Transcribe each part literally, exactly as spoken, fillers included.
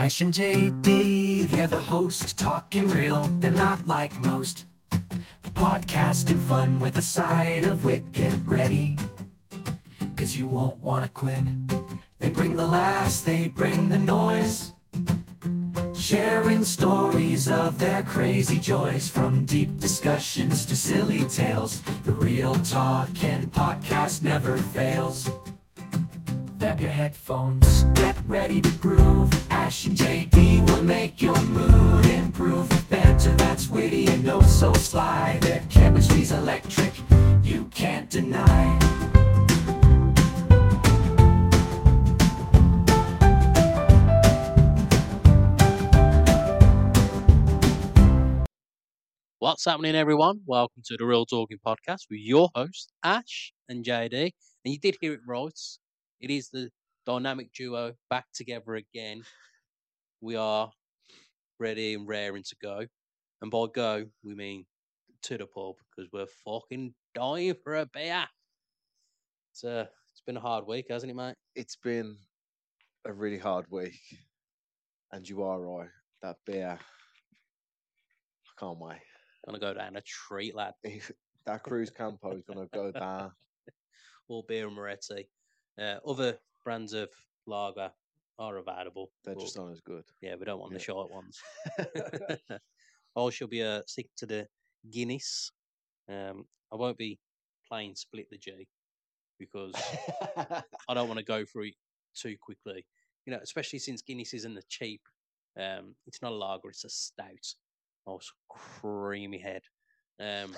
Ash and J D, they're the host, talking real, they're not like most. Podcasting fun with a side of wit, get ready, cause you won't wanna quit. They bring the laughs, they bring the noise, sharing stories of their crazy joys. From deep discussions to silly tales, the real talk and podcast never fails. Grab your headphones, get ready to groove. Ash and J D will make your mood improve. Banter that's witty and oh so sly. Their chemistry's electric, you can't deny. What's happening, everyone? Welcome to the Real Talking Podcast with your host, Ash and J D. And you did hear it right. It is the dynamic duo back together again. We are ready and raring to go. And by go, we mean to the pub because we're fucking dying for a beer. It's, uh, it's been a hard week, hasn't it, mate? It's been a really hard week, and you are right. That beer, I can't wait. Gonna go down a treat, lad. If that Cruz Campo is gonna go down. All beer and Moretti. Uh, other brands of lager are available. They're but, just not as good. Yeah, we don't want Yeah. the short ones. I shall be uh, stick to the Guinness. Um, I won't be playing Split the G because I don't want to go through it too quickly. You know, especially since Guinness isn't a cheap. Um, it's not a lager; it's a stout. Oh, it's creamy head. Um,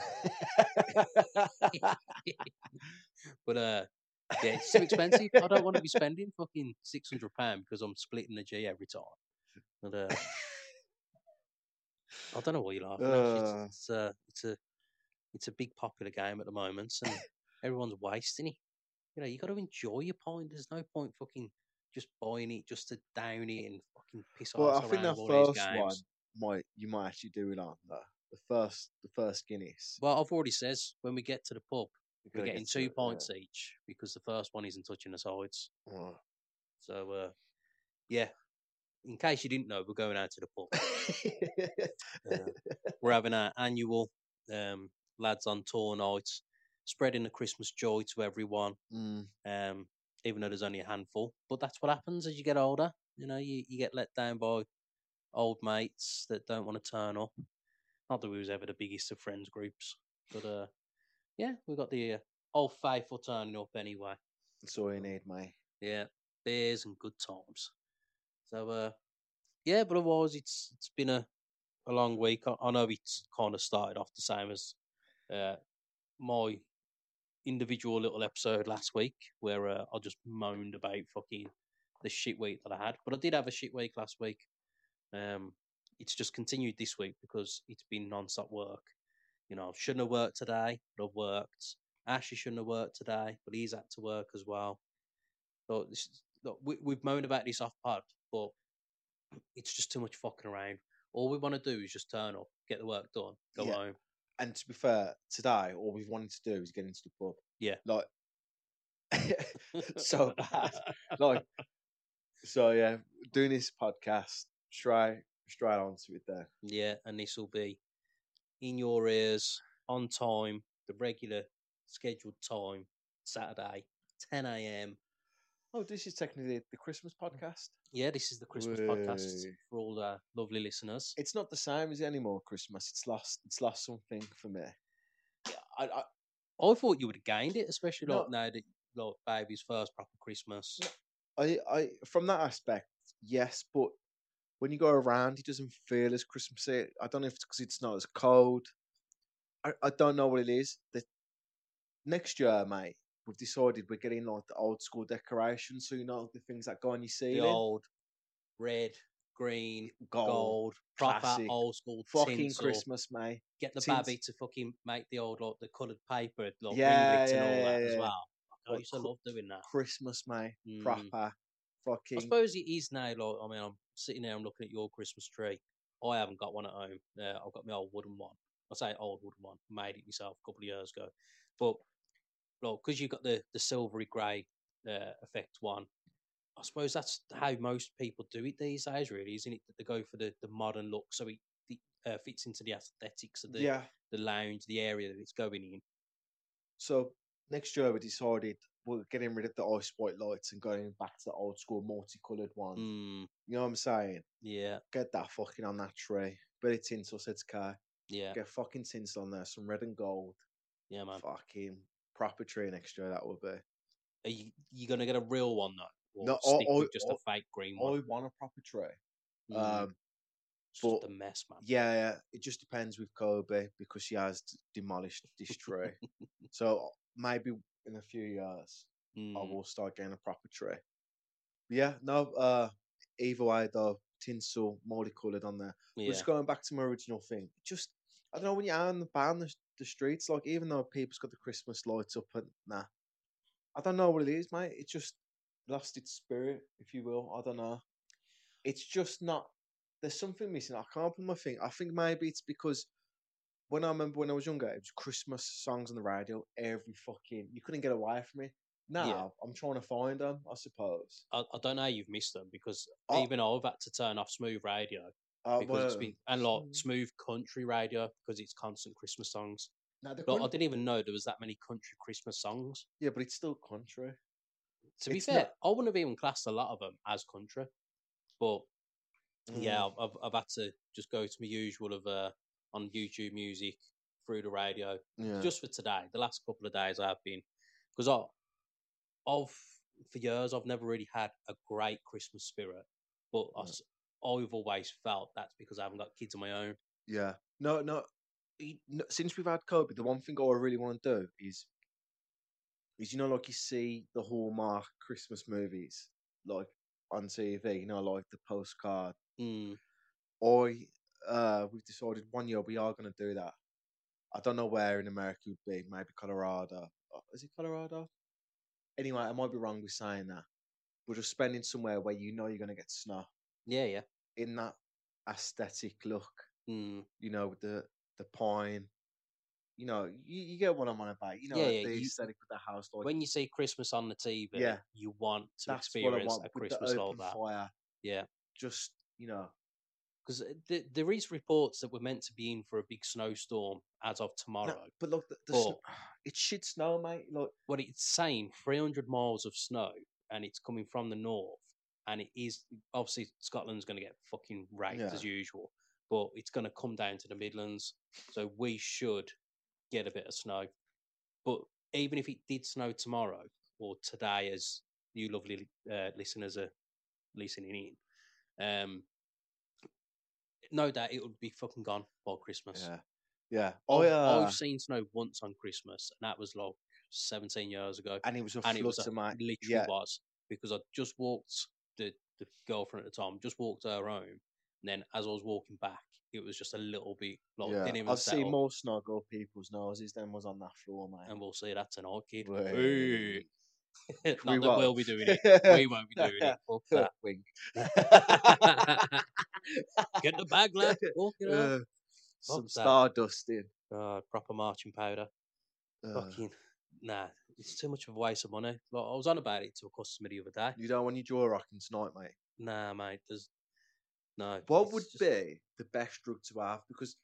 but uh, yeah, it's too expensive. I don't want to be spending fucking six hundred pound because I'm splitting the G every time. But uh, I don't know what you're laughing at. Uh. It's, it's, uh, it's a it's a big popular game at the moment, and everyone's wasting it. You know, you got to enjoy your pint. There's no point fucking just buying it just to down it and fucking piss Well, off I think around that all these first one games. might you might actually do it on the the first the first Guinness. Well, I've already says when we get to the pub, You're we're gonna getting get to two it, pints each because the first one isn't touching the sides. yeah. Oh. So, uh, yeah, in case you didn't know, we're going out to the pub. uh, we're having our annual um, lads on tour nights, spreading the Christmas joy to everyone. Mm. Um, even though there's only a handful, but that's what happens as you get older. You know, you, you get let down by old mates that don't want to turn up. Not that we was ever the biggest of friends groups, but uh, yeah, we got the uh, old faithful turning up anyway. That's all you need, mate. Yeah, beers and good times. So uh, yeah, but otherwise it's it's been a, a long week. I, I know it's kind of started off the same as uh, my individual little episode last week where uh, I just moaned about fucking the shit week that I had. But I did have a shit week last week. Um, it's just continued this week because it's been non-stop work. You know, I shouldn't have worked today, but I've worked. Ashley shouldn't have worked today, but he's had to work as well. So this, look, we, we've moaned about this off pod, but it's just too much fucking around. All we want to do is just turn up, get the work done, go Yeah. home. And to be fair, today all we've wanted to do is get into the pub. Yeah. Like so bad. Like so yeah, doing this podcast, straight straight onto it there. Yeah, and this will be in your ears on time, the regular scheduled time, Saturday, ten a.m. Oh, this is technically the Christmas podcast. Yeah, this is the Christmas podcast Way. for all the lovely listeners. It's not the same as anymore. Christmas. It's lost. It's lost something for me. Yeah, I, I, I thought you would have gained it, especially like No. now that like baby's first proper Christmas. I, I, from that aspect, yes, but when you go around, it doesn't feel as Christmassy. I don't know if it's because it's not as cold. I, I don't know what it is. The next year, mate, we've decided we're getting like the old school decorations. So you know the things that go on your The ceiling. old red, green, Gold, gold, proper classic, old school fucking tinsel. Christmas, mate. Get the Tins- baby to fucking make the old like the coloured paper, like Yeah, ringlets and yeah, all yeah, that as yeah. well. I Like used to cr- love doing that. Christmas, mate. Mm. Proper, I fucking. suppose it is now. Like, I mean, I'm sitting there, I'm looking at your Christmas tree. I haven't got one at home. Uh, I've got my old wooden one. I say old wooden one. Made it myself a couple of years ago. But, like, because you've got the, the silvery grey uh, effect one, I suppose that's how most people do it these days, really, isn't it? That they go for the, the modern look, so it, it uh, fits into the aesthetics of the Yeah. the lounge, the area that it's going in. So next year we decided we're getting rid of the ice white lights and going back to the old school multicolored ones. Mm, You know what I'm saying? yeah, Get that fucking on that tree. Bit of tinsel, said Sky. yeah, Get fucking tinsel on there, some red and gold. yeah, man. Fucking proper tree next year, that will be. Are you you gonna get a real one though, or No, I, stick I, with just I, a fake green I one? want a proper tree. Mm, Um, it's but just a mess, man. yeah, yeah, it just depends with Kobe because she has d- demolished this tree. So maybe in a few years, I Mm, will start getting a proper tree. But yeah, no, uh, either way though, tinsel, multicolored on there. But yeah, just going back to my original thing, just I don't know when you're out on the ban the, the streets, like even though people's got the Christmas lights up and nah, I don't know what it is, mate. It just lost its spirit, if you will. I don't know. It's just not. There's something missing. I can't put my finger. I think maybe it's because when I remember when I was younger, it was Christmas songs on the radio every fucking. You couldn't get away from it. yeah. Now I'm trying to find them. I suppose. I, I don't know how you've missed them because Oh, even I've had to turn off smooth radio uh, because it's well, been and like smooth country radio because it's constant Christmas songs. now the But I country, didn't even know there was that many country Christmas songs. yeah, but it's still country. To be It's fair, not. I wouldn't have even classed a lot of them as country. But yeah, Mm, I've, I've I've had to just go to my usual of uh, on YouTube Music through the radio yeah, just for today. The last couple of days I've been because I I've for years I've never really had a great Christmas spirit, but I yeah. s- I've always felt that's because I haven't got kids of my own. Yeah. No, no. y- no, Since we've had Kobe, the one thing I really want to do is is you know like you see the Hallmark Christmas movies like on T V, you know, like the postcard. Mm, I uh we've decided one year we are gonna do that. I don't know where in America it would be, maybe Colorado. Uh, Is it Colorado? Anyway, I might be wrong with saying that. We're just spending somewhere where you know you're gonna get snow yeah, yeah. in that aesthetic look, Mm, you know, with the the pine. You know, you, you get what I'm on about. You yeah, know, yeah. the You aesthetic with the house, like when you see Christmas on the T V, yeah, you want to that's what I experience want a with the Christmas like open that. fire. Yeah, Just you know, because th- there is reports that we're meant to be in for a big snowstorm as of no, tomorrow. but look, the, the But sn- it shit snow, mate. Look, what it's saying, three hundred miles of snow, and it's coming from the north, and it is obviously Scotland's going to get fucking raped yeah, as usual, but it's going to come down to the Midlands, so we should get a bit of snow. But even if it did snow tomorrow or today, as you lovely uh, listeners are listening in, um, no doubt it would be fucking gone by Christmas. yeah, yeah. I I've uh, I've seen snow once on Christmas, and that was like seventeen years ago, and it was a and it was a flutter, mate. literally Yeah, was because I just walked the the girlfriend at the time just walked her home, and then as I was walking back, it was just a little bit like yeah. didn't even I've seen settle, more snow go people's noses than was on that floor, mate. and we'll see that tonight, kid. Way. Hey. We Not that won't. we'll be doing it. We won't be doing it. Fuck that. Wink. Get the bag, lad. Walk it out. Uh, Fuck some that. stardust in. Uh, proper marching powder. Uh, Fucking nah, it's too much of a waste of money. Like, I was on about it to a customer the other day. you don't want your jaw rocking tonight, mate. Nah, mate, there's no. What it's would just- be the best drug to have? Because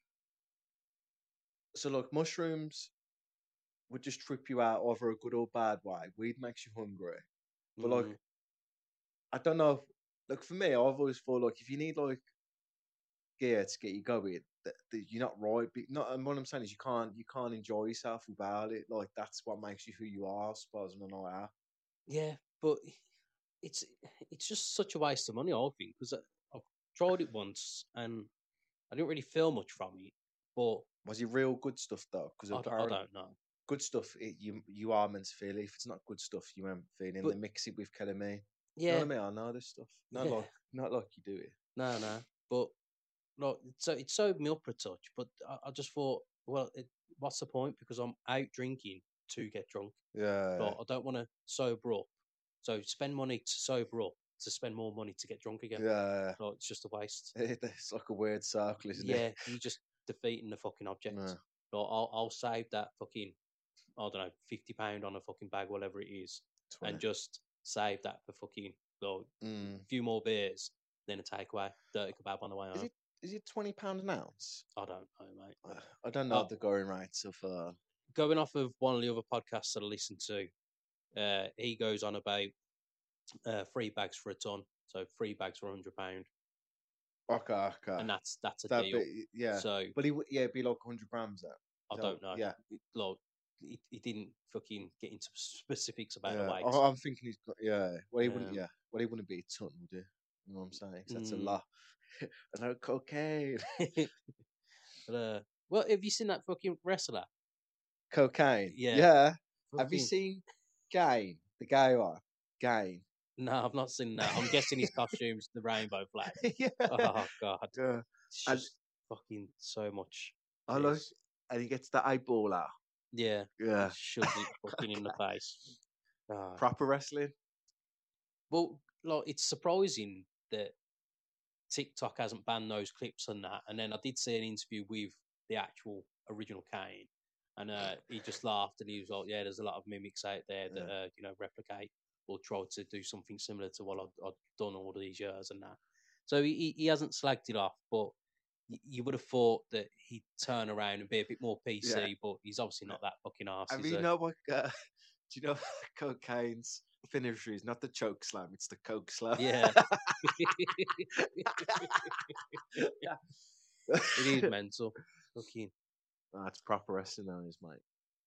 so look, mushrooms would just trip you out either a good or bad way. Weed makes you hungry. But like Mm, I don't know if, like for me, I've always thought like if you need like gear to get you going, that, that you're not right. But not and what I'm saying is you can't you can't enjoy yourself without it. Like that's what makes you who you are, I suppose, on a night out. yeah, but it's it's just such a waste of money, I think, because I've tried it once and I didn't really feel much from it. But Was it real good stuff though? Because I, d- I apparently don't know. good stuff it, you you are meant to feel it. If it's not good stuff, you aren't feeling. But- They mix it with ketamine. You Yeah, know what I mean? I know this stuff. Not Yeah. like not like you do it. no, no. But like, so it sobered me up a touch. But I, I just thought, well, it, what's the point? Because I'm out drinking to get drunk. Yeah. Like, I don't want to sober up. So spend money to sober up to spend more money to get drunk again. Yeah. Like, it's just a waste. It's like a weird circle, isn't Yeah, it? you're just defeating the fucking object. No. Like, I'll I'll save that fucking I don't know fifty pound on a fucking bag, whatever it is, twenty. and just save that for fucking like, Mm. a few more beers, then a takeaway, dirty kebab on the way Is home. it is it twenty pound an ounce? I don't know, mate. Uh, I don't know Oh. the going rates of. Uh, Going off of one of the other podcasts that I listen to, uh, he goes on about uh, three bags for a ton, so three bags for a hundred pound, okay, okay. and that's that's a That deal. bit, yeah. So But he would, yeah, it'd be like hundred grams. That. I So, don't know. Yeah, It- like, he, he didn't fucking get into specifics about yeah. the weight. I, I'm thinking he's got. Yeah. Well, he wouldn't. Um, Yeah. Well, he wouldn't be a ton, would he? You know what I'm saying? 'Cause that's a Mm. lot. I know cocaine. but, uh, well, have you seen that fucking wrestler? Cocaine. Yeah. Yeah. Have you Fucking- seen Gain? The guy one. Gain. No, I've not seen that. I'm guessing his costume's the rainbow flag. yeah. Oh god, Yeah. it's And- just fucking so much. I like. piss. And he gets the eyeball out. Yeah, Yeah. he shoves it fucking in the face. Ah. Proper wrestling. Well, like it's surprising that TikTok hasn't banned those clips and that. And then I did see an interview with the actual original Kane, and uh, he just laughed and he was like, "Yeah, there's a lot of mimics out there that Yeah. uh, you know replicate or try to do something similar to what I've, I've done all these years and that." So he he- he hasn't slagged it off, but y- you would have thought that he'd turn around and be a bit more P C, Yeah. but he's obviously not that fucking arse. I is mean, you he? know what? Uh, do you know cocaine's finisher is not the choke slam; it's the coke slam. Yeah. It is mental. Fucking That's proper wrestling, that is, mate.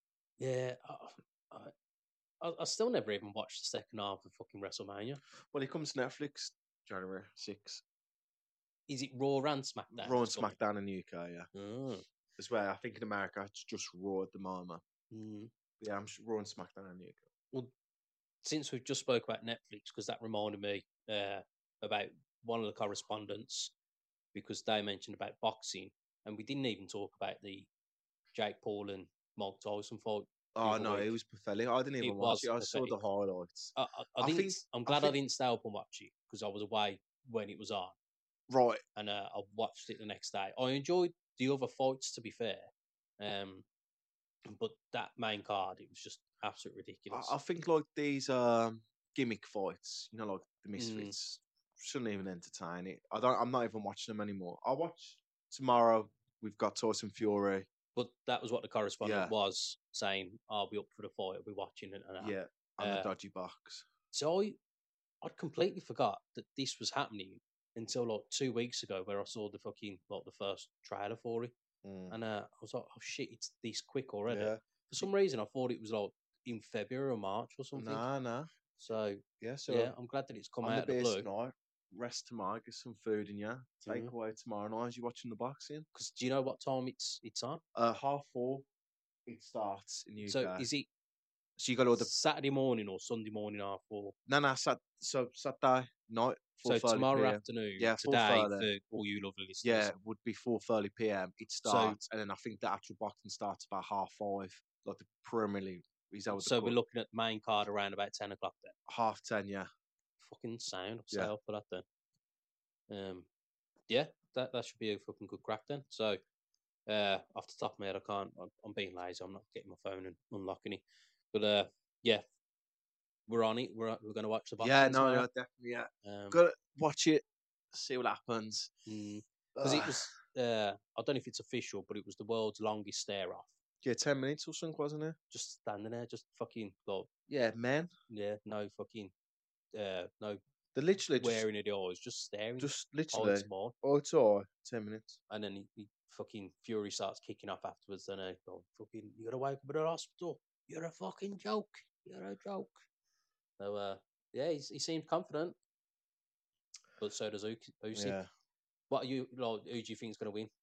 yeah. I, I, I still never even watched the second half of fucking WrestleMania. Well, it comes to Netflix January sixth. Is it Raw and SmackDown? Raw and that's coming? SmackDown in the U K, yeah. Oh. As well, I think in America it's just Raw at the moment. Mm. But yeah, I'm sure Raw and SmackDown in the U K. Well, since we've just spoke about Netflix, because that reminded me uh, about one of the correspondents, because they mentioned about boxing, and we didn't even talk about the Jake Paul and Mike Tyson fight. Oh other no, week. it was pathetic. I didn't It even watch was it. I saw the pathetic. highlights. I, I, I I didn't. think- I'm I glad I, think- didn't stay up and watch it because I was away when it was on, Right. and uh, I watched it the next day. I enjoyed the other fights, to be fair, um, but that main card, it was just absolutely ridiculous. I, I think like these um gimmick fights, you know, like the Mm. Misfits, shouldn't even entertain it. I don't. I'm not even watching them anymore. I'll watch tomorrow. We've got Tyson Fury. But that was what the correspondent Yeah. was saying. I'll be up for the fight. I'll be watching it. And that. Yeah, on Uh, the dodgy box. So I, I'd completely forgot that this was happening until like two weeks ago, where I saw the fucking like the first trailer for it, Mm. and uh, I was like, oh shit, it's this quick already. Yeah. For some reason, I thought it was like in February or March or something. Nah, nah. So Yeah, so yeah, I'm glad that it's come on out the of the base blue. tonight, rest tomorrow, get some food in you. Take Mhm. away tomorrow night as you watching the boxing. Because do you know what time it's it's on? Uh, half four, it starts in the U K. So is it So you got all the Saturday morning or Sunday morning half four? no, no. Sat, so Saturday night. So four thirty tomorrow p m. afternoon, Yeah, today four thirty. for all you lovely listeners. Yeah, would be four thirty p m. It So- starts, and then I think the actual boxing starts about half five. Like the Premier League, is that what So they we're call it? looking at the main card around about ten o'clock then. Half ten, yeah. Fucking sound. I'll Yeah. stay up for that then. Um, yeah, that that should be a fucking good crack then. So, uh, off the top of my head, I can't. I'm, I'm being lazy. I'm not getting my phone and unlocking it. But uh, yeah, we're on it. We're we're gonna watch the boxing. Yeah, no, tomorrow. no, definitely, yeah. Um, Gotta watch it, see what happens. because it Ugh. was. Uh, I don't know if it's official, but it was the world's longest stare off. yeah, ten minutes or something, wasn't it? Just standing there, just fucking like, Yeah, man. yeah, no fucking, uh, no They literally just, wearing of the eyes, just staring. just all literally. it's more. Oh, it's all right. Ten minutes. And then he, he fucking Fury starts kicking off afterwards. Then I go, fucking, you gotta wake up at the hospital. You're a fucking joke. You're a joke. So, uh, yeah, he's, he seemed confident. But so does Usyk. Usyk. Yeah. What are you, like, who do you think is going to win?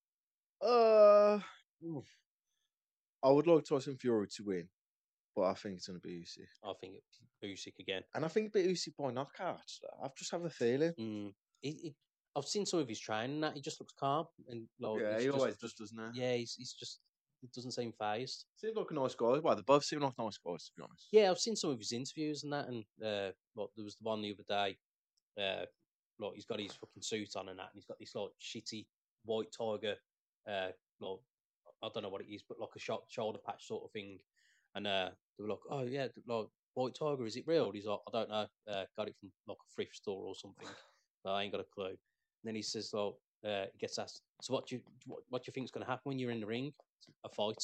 Uh, oof. I would like Tyson Fury to win, but I think it's gonna be Usyk. I think it, Usyk again. And I think it'll be Usyk by knockout. I just have a feeling. Mm. He, he, I've seen some of his training. That he just looks calm and like, yeah, he's he just- always does, doesn't he? Yeah, he's, he's just. He doesn't seem phased. Seems like a nice guy. Well, they both seem like nice guys, to be honest. Yeah, I've seen some of his interviews and that, and uh, well, there was the one the other day. Uh, like he's got his fucking suit on and that, and he's got this like shitty white tiger. Uh, like I don't know what it is, but like a short shoulder patch sort of thing. And uh, they were like, "Oh yeah, like White Tiger, is it real? He's like, I don't know. Uh, got it from like a thrift store or something. But I ain't got a clue. And then he says, well, uh, he gets asked, so what do you what, what do you think's going to happen when you're in the ring? A fight.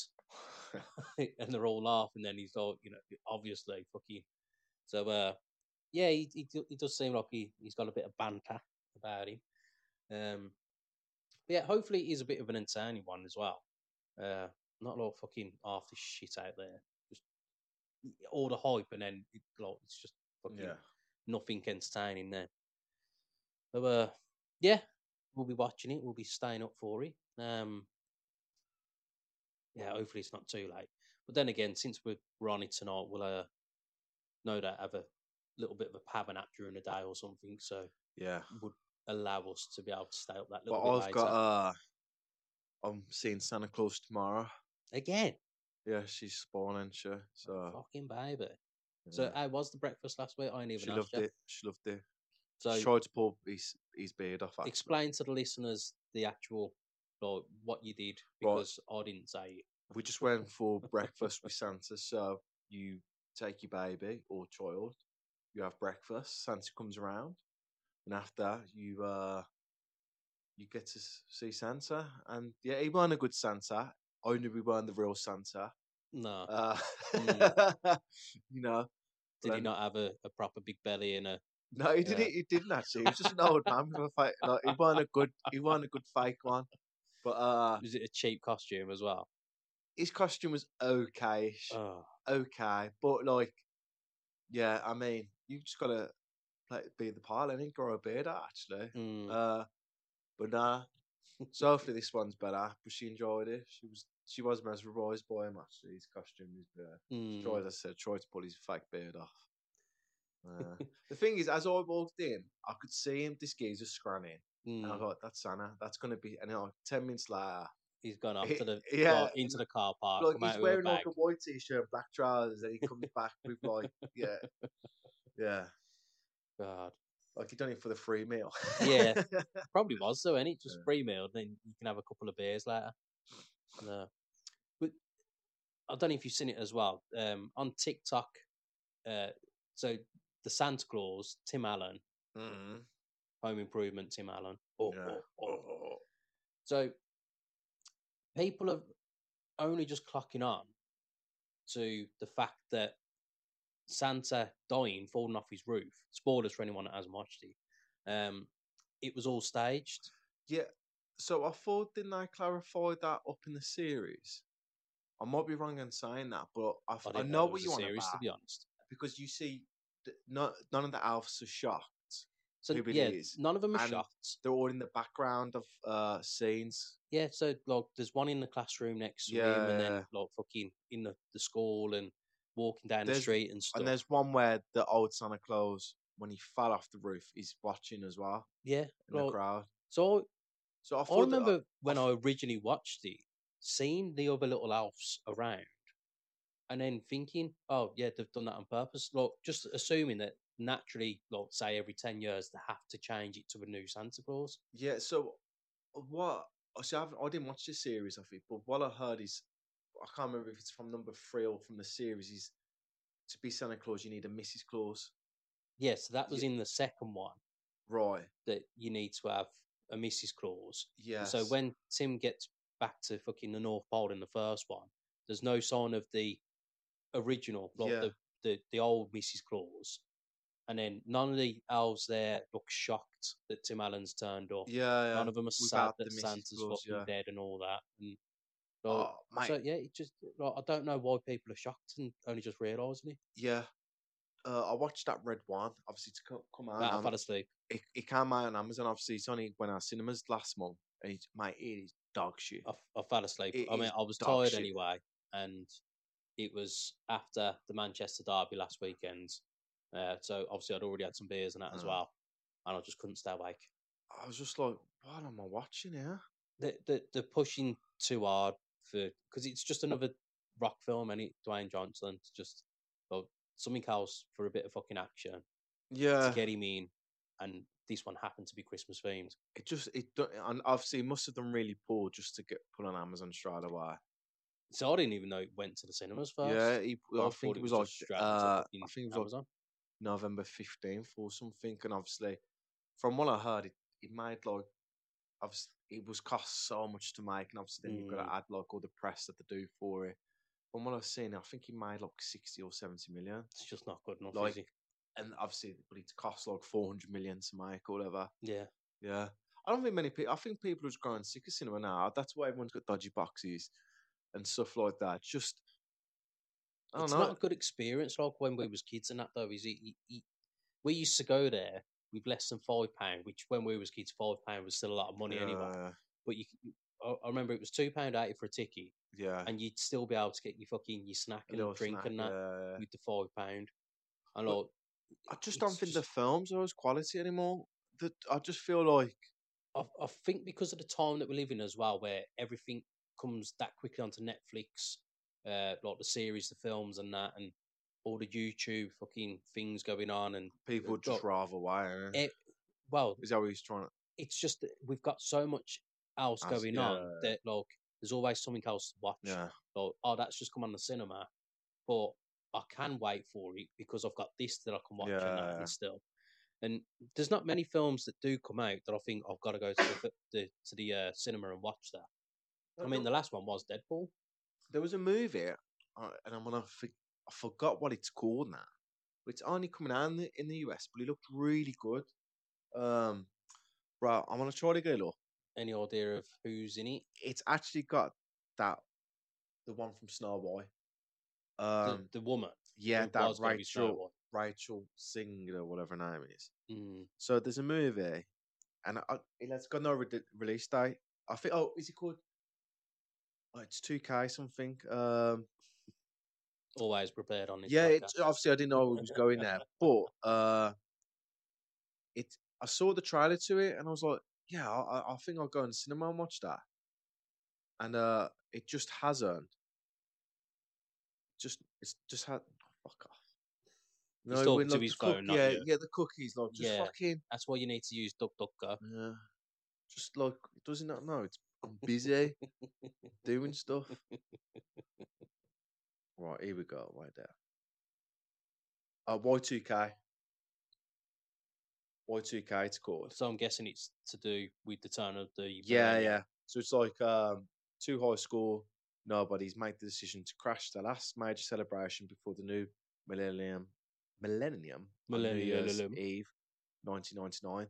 And they're all laughing. And then he's like, you know, obviously, fucking. So, uh, yeah, he, he he does seem like he he's got a bit of banter about him. Um, but yeah, hopefully he's a bit of an entertaining one as well. Uh, not a lot of fucking half this shit out there. Just all the hype and then it, like, it's just fucking Yeah. nothing entertaining there. So, uh, yeah, we'll be watching it. We'll be staying up for it. Um, yeah, hopefully it's not too late. But then again, since we're, we're on it tonight, we'll uh, no doubt have a little bit of a power nap during the day or something. So Yeah. would allow us to be able to stay up that But little bit I've later. got uh I'm seeing Santa Claus tomorrow. Again, Yeah, she's spawning, sure. So fucking baby. So, yeah. how was the breakfast last week? I ain't even she asked loved you. it. She loved it. So, She tried to pull his his beard off. Actually. explain to the listeners the actual, like, what you did Right. because I didn't say it. We just went for breakfast with Santa. So you take your baby or child, you have breakfast. Santa comes around, and after you uh you get to s- see Santa. And yeah, he weren't a good Santa. Only we weren't the real Santa. No. Uh, Mm. you know. Did but he then- not have a, a proper big belly and a? No, he didn't. Yeah. He didn't actually. He was just an old man with a fake. Like, he weren't a good. He weren't a good fake one. But uh, Was it a cheap costume as well? his costume was okay. Oh, Okay, but like, yeah, I mean, you just gotta play, be the part and then grow a beard out, actually. mm. Uh, but nah. So hopefully this one's better. But she enjoyed it. She was she was mesmerised by him actually. His costume is better. She Mm. tried, as I said, tried to pull his fake beard off. Uh, the thing is, as I walked in, I could see him. This geezer scranning, and I Mm. thought, "That's Santa. That's gonna be." And then, like ten minutes later, He's gone up he- to the yeah, like, into the car park. like come he's out with a wearing like bag. a white t-shirt, black trousers, and he comes back with like, yeah, yeah, God, like he done it for the free meal. Yeah. probably was though, ain't it? Just Yeah. free meal, then you can have a couple of beers later. No, but I don't know if you've seen it as well. Um, on TikTok, uh, so the Santa Claus, Tim Allen, Mhm. Home Improvement, Tim Allen. Oh, Yeah. oh, oh. So people are only just clocking on to the fact that Santa dying, falling off his roof. Spoilers for anyone that hasn't watched it. Um, it was all staged. Yeah. So I thought, didn't I clarify that up in the series? I might be wrong in saying that, but I, I, I didn't know know, it what was you a want series, about to be honest. because you see, th- no, none of the elves are shocked. So who it yeah, is, none of them are and shocked. they're all in the background of uh scenes. Yeah, so like there's one in the classroom next to him, Yeah, and then yeah. like fucking in the, the school and walking down the There's- street and stuff. And there's one where the old Santa Claus, when he fell off the roof, is watching as well yeah, in the like, crowd. so So I I thought that- remember when I I originally watched it, seeing the other little elves around, and then thinking, oh yeah, they've done that on purpose. Like just assuming that naturally, like say every ten years, they have to change it to a new Santa Claus. yeah. So what? See, I, haven't, I didn't watch the series of it, but what I heard is, I can't remember if it's from number three or from the series. Is to be Santa Claus, you need a Missus Claus, Yeah, so that was Yeah. in the second one right? that you need to have a Missus Claus. And Yes. So when Tim gets back to fucking the North Pole in the first one, there's no sign of the original, like Yeah. the, the the old Missus Claus, and then none of the elves there look shocked that Tim Allen's turned up. yeah, yeah. None of them are sad without that the Missus Santa's Claus, fucking yeah. dead and all that. And so, Oh, mate. so yeah, it just like, I don't know why people are shocked and only just realising it. Yeah. Uh, I watched that Red One, obviously, to co- come out. Nah, I on- fell asleep. it, it came out on Amazon, obviously. It's only when our cinemas last month. And it's, mate, it is dog shit. I, f- I fell asleep. It I mean, is I was dog tired shit. anyway, and it was after the Manchester derby last weekend. Uh, so obviously, I'd already had some beers and that as Oh. well, and I just couldn't stay awake. I was just like, what am I watching here? They, they, they're pushing too hard for because it's just another rock film, and it Dwayne Johnson. It's just well, something else for a bit of fucking action Yeah. to get him in, and this one happened to be Christmas themed. It just, it, do- and obviously, it must have done really poor just to get put on Amazon straight away. So I didn't even know it went to the cinemas first. Yeah, he, I I thought think it it was was like just straight onto uh, fucking I think it was like Amazon. November fifteenth or something. And obviously, from what I heard, it, it made like obviously it was cost so much to make, and obviously then you've got Mm. to add like all the press that they do for it. From what I've seen, I think he made like sixty or seventy million. It's just not good enough, Like, is it? and obviously, but it costs like four hundred million to make or whatever. Yeah. Yeah, I don't think many people. I think people are just growing sick of cinema now. That's why everyone's got dodgy boxes and stuff like that. Just I don't It's know. not a good experience like when we was kids and that though, is it? it- it- we used to go there with less than five pound, which when we was kids, five pound was still a lot of money anyway. Yeah, But you, c- I I remember it was two pound eighty for a ticket, yeah. and you'd still be able to get your fucking your snack A and little drink snack, and that yeah. with the five pound. And But like, I just it's don't think the just- films are as quality anymore. That I just feel like I, I think because of the time that we live in as well, where everything comes that quickly onto Netflix, uh, like the series, the films, and that, and all the YouTube fucking things going on, and people would just got- rather why. eh? it, well, Is that what he's trying to? it's just that we've got so much else As- going on yeah. that like there's always something else to watch. Yeah, Like, oh, that's just come on the cinema, but I can wait for it because I've got this that I can watch and that Yeah. and still. And there's not many films that do come out that I think I've got to go to the, fi- the to the uh, cinema and watch that. I mean, the last one was Deadpool. there was a movie, uh, and I'm gonna for, I forgot what it's called now. But it's only coming out in the, in the U S, but it looked really good. Um, right, I'm gonna try to get it up. Any idea of who's in it? It's actually got that the one from Snow White. The, Um, the woman. yeah, who that was gonna be Snow Rachel Rachel Singer or whatever her name is. White. Mm. So there's a movie, and I, it has got no re- release date. I think. Oh, is it called? Oh, it's two K something. Um, Always prepared on this. yeah, podcast. it's obviously I didn't know it was going there, but uh, it. I saw the trailer to it, and I was like, yeah, I, I think I'll go in the cinema and watch that. And uh, it just hasn't. Just it's just had. Oh, fuck off. He's talking when, to like, his the cook- phone, not yeah, you. yeah, the cookies, like just Yeah. fucking. That's why you need to use DuckDuckGo. Yeah. Just like, does he not know? It's I'm busy doing stuff. Right, here we go. Right there. Uh, Y two K. Y two K, it's called. So I'm guessing it's to do with the turn of the Yeah, millennium. yeah. So it's like um, two high school nobodies make the decision to crash the last major celebration before the new millennium. Millennium. on New Year's Millennium. Eve, nineteen ninety-nine.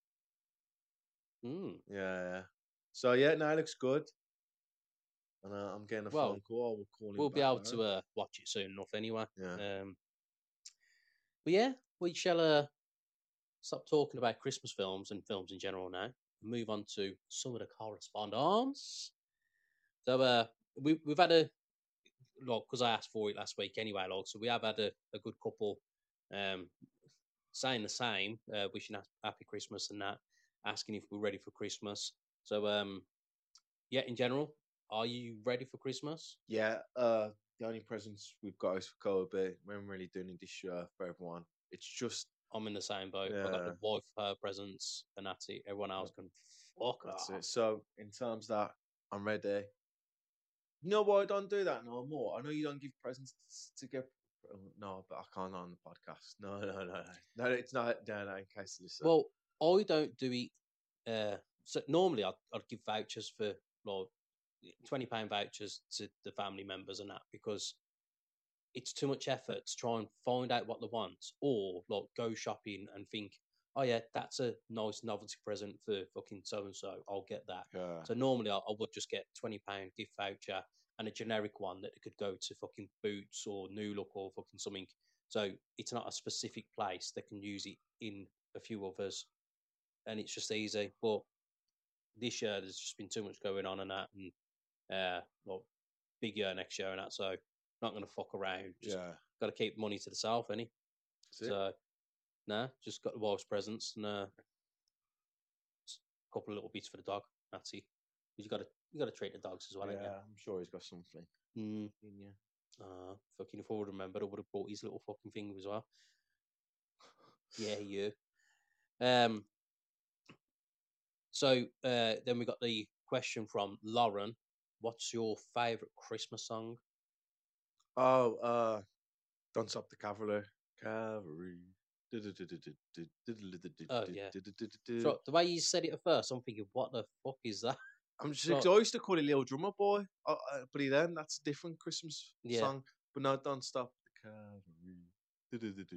Mm. Yeah, yeah. So yeah, no, it looks good. And uh, I'm getting a Well, phone call. I will call him We'll be back able later. to uh, watch it soon enough anyway. Yeah. Um, but yeah, we shall uh, stop talking about Christmas films and films in general now. Move on to some of the correspondence. So uh, we, we've had a like because I asked for it last week anyway. Like, so we have had a, a good couple um, saying the same, uh, wishing us happy Christmas and that, asking if we're ready for Christmas. So um, yeah, in general, are you ready for Christmas? Yeah, uh, the only presents we've got is for Kobe. We haven't really done this year for everyone. It's just I'm in the same boat. I got Yeah. the wife, her presents, and that's it. Everyone else can fuck that's off. it. So in terms of that, I'm ready. You know why I don't do that no more? I know you don't give presents to give. oh, No, but I can't on the podcast. No, no, no, no. No, it's not. No, no. In case of this. Well, I don't do it. Uh, so normally, I'd, I'd give vouchers for like twenty pound vouchers to the family members and that because it's too much effort to try and find out what they want, or like go shopping and think, oh yeah, that's a nice novelty present for fucking so and so. I'll get that. yeah. So normally I, I would just get twenty pound gift voucher and a generic one that could go to fucking Boots or New Look or fucking something. So it's not a specific place. They can use it in a few others, and it's just easy. But this year there's just been too much going on and that, and uh, well, big year next year and that. So not going to fuck around. Just yeah. got to keep money to the self, any. That's it. So nah, just got the wife's presents and uh, just a couple of little bits for the dog. That's it. You got to you got to treat the dogs as well, ain't yeah, I'm sure he's got something you? Mm. in you. Uh, fucking if I would remember, I would have brought his little fucking thing as well. Yeah, you. Um. So uh, then we got the question from Lauren. what's your favourite Christmas song? Oh, uh, Don't Stop the Cavalry. Cavalry. Oh, yeah. So, the way you said it at first, I'm thinking, what the fuck is that? I'm just So- 'cause I used to call it Little Drummer Boy, uh, uh, but then that's a different Christmas Yeah. song. But no, Don't Stop the Cavalry.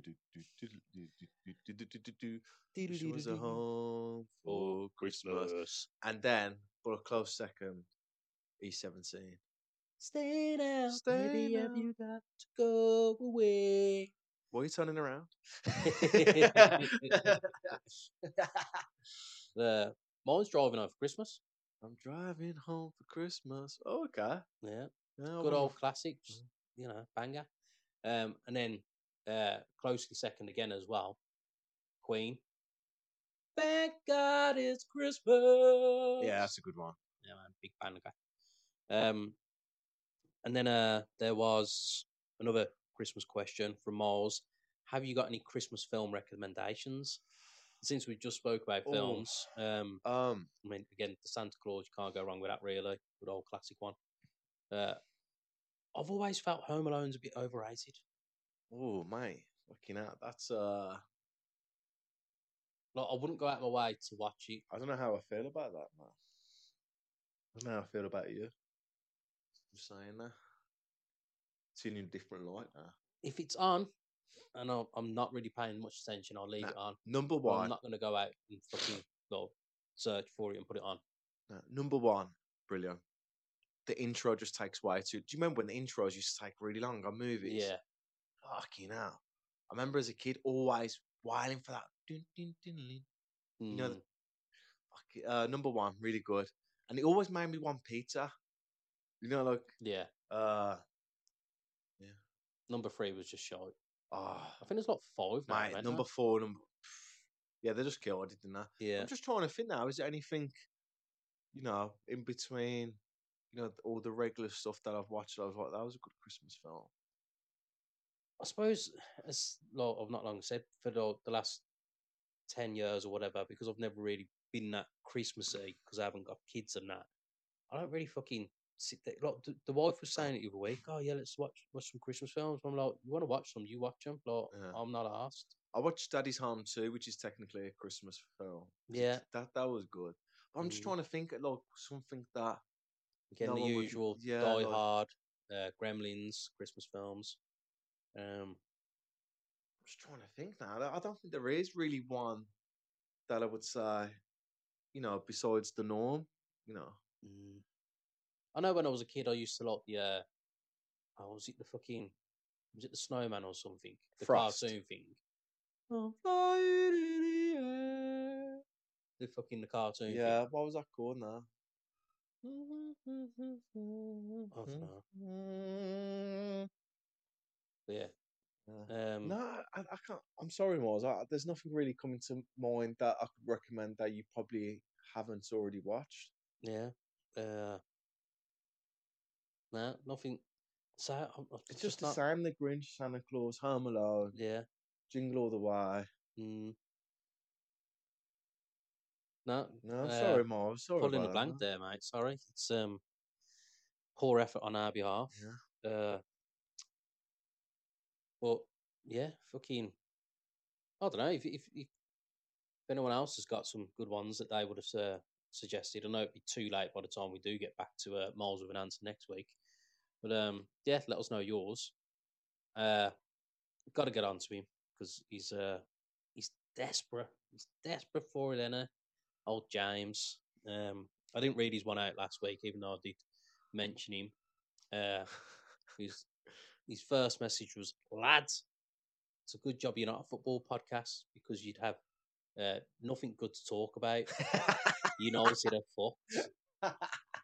Wish it was a home for Christmas. And then, for a close second, E seventeen. Stay now, Stay baby, have now. you got to go away? Why are you turning around? Uh, mine's Driving Home for Christmas. I'm driving home for Christmas. Oh, okay. Yeah, Yeah, good one old of- classic, just, you know, banger. Um, and then uh, closely second again as well, Queen. Thank God it's Christmas. Yeah, that's a good one. Yeah, man, big banger. Um, and then uh, there was another Christmas question from Miles. Have you got any Christmas film recommendations? Since we just spoke about Oh. films, um, Um, I mean, again, the Santa Claus, you can't go wrong with that, really. Good old classic one. Uh, I've always felt Home Alone's a bit overrated. oh, mate. Fucking out. That's, uh, Like, I wouldn't go out of my way to watch it. I don't know how I feel about that, man. I don't know how I feel about you. Just saying that. Seeing you in a different light now. If it's on, and I'm, I'm not really paying much attention, I'll leave Nah, it on. Number But I'm one. not going to go out and fucking go search for it and put it on. no, number one. Brilliant. The intro just takes way too. Do you remember when the intros used to take really long on movies? Yeah. Fucking hell. I remember as a kid always whiling for that. Dun, dun, dun, dun. You know, Mm, fuck it, uh, number one, really good. And it always made me want pizza. You know, like, yeah. uh, Number three was just short. oh, I think there's like five now. mate, ain't number there? four, number. Yeah, they just killed it, didn't they? Yeah. I'm just trying to think now. Is there anything, you know, in between, you know, all the regular stuff that I've watched? I was like, that was a good Christmas film. I suppose, as like, I've not long said, for the, the last ten years or whatever, because I've never really been that Christmassy because I haven't got kids and that. I don't really fucking sit there. Like, the, the wife was saying it the other week, oh, yeah, let's watch watch some Christmas films. I'm like, you want to watch them? You watch them. Like, Yeah. I'm not asked. I watched Daddy's Home too, which is technically a Christmas film. Yeah. that that was good. But I'm just Mm. trying to think of like something that Again, no the one would- usual yeah, Die like- Hard, uh, Gremlins, Christmas films. Um, I'm just trying to think now. I don't think there is really one that I would say, you know, besides the norm. You know, mm. I know when I was a kid, I used to like the, uh, oh, was it the fucking, was it the Snowman or something? The Frost. cartoon thing. Oh, flying in the air. The fucking the cartoon yeah. thing. What was that called now? I don't know. Mm. But yeah. Yeah. Um, No, I, I can't. I'm sorry, Moz. I, there's nothing really coming to mind that I could recommend that you probably haven't already watched. Yeah. Uh, no, nothing. So I'm, I'm It's just the not, same. The Grinch, Santa Claus, Home Alone, Yeah. Jingle All the Way. Mm. No. No, uh, sorry, Moz. Sorry Pulling about a blank that. there, mate. Sorry. It's um poor effort on our behalf. Yeah. Uh, but yeah, fucking. I don't know if if, if anyone else has got some good ones that they would have uh, suggested. I know it'd be too late by the time we do get back to uh, Miles with an answer next week. But um, yeah, let us know yours. Uh, got to get on to him because he's uh he's desperate. He's desperate for it, innit? Old James. Um, I didn't read his one out last week, even though I did mention him. Uh, his his first message was, "Lads, it's a good job you're not a football podcast because you'd have uh, nothing good to talk about. You know, it's a fucked."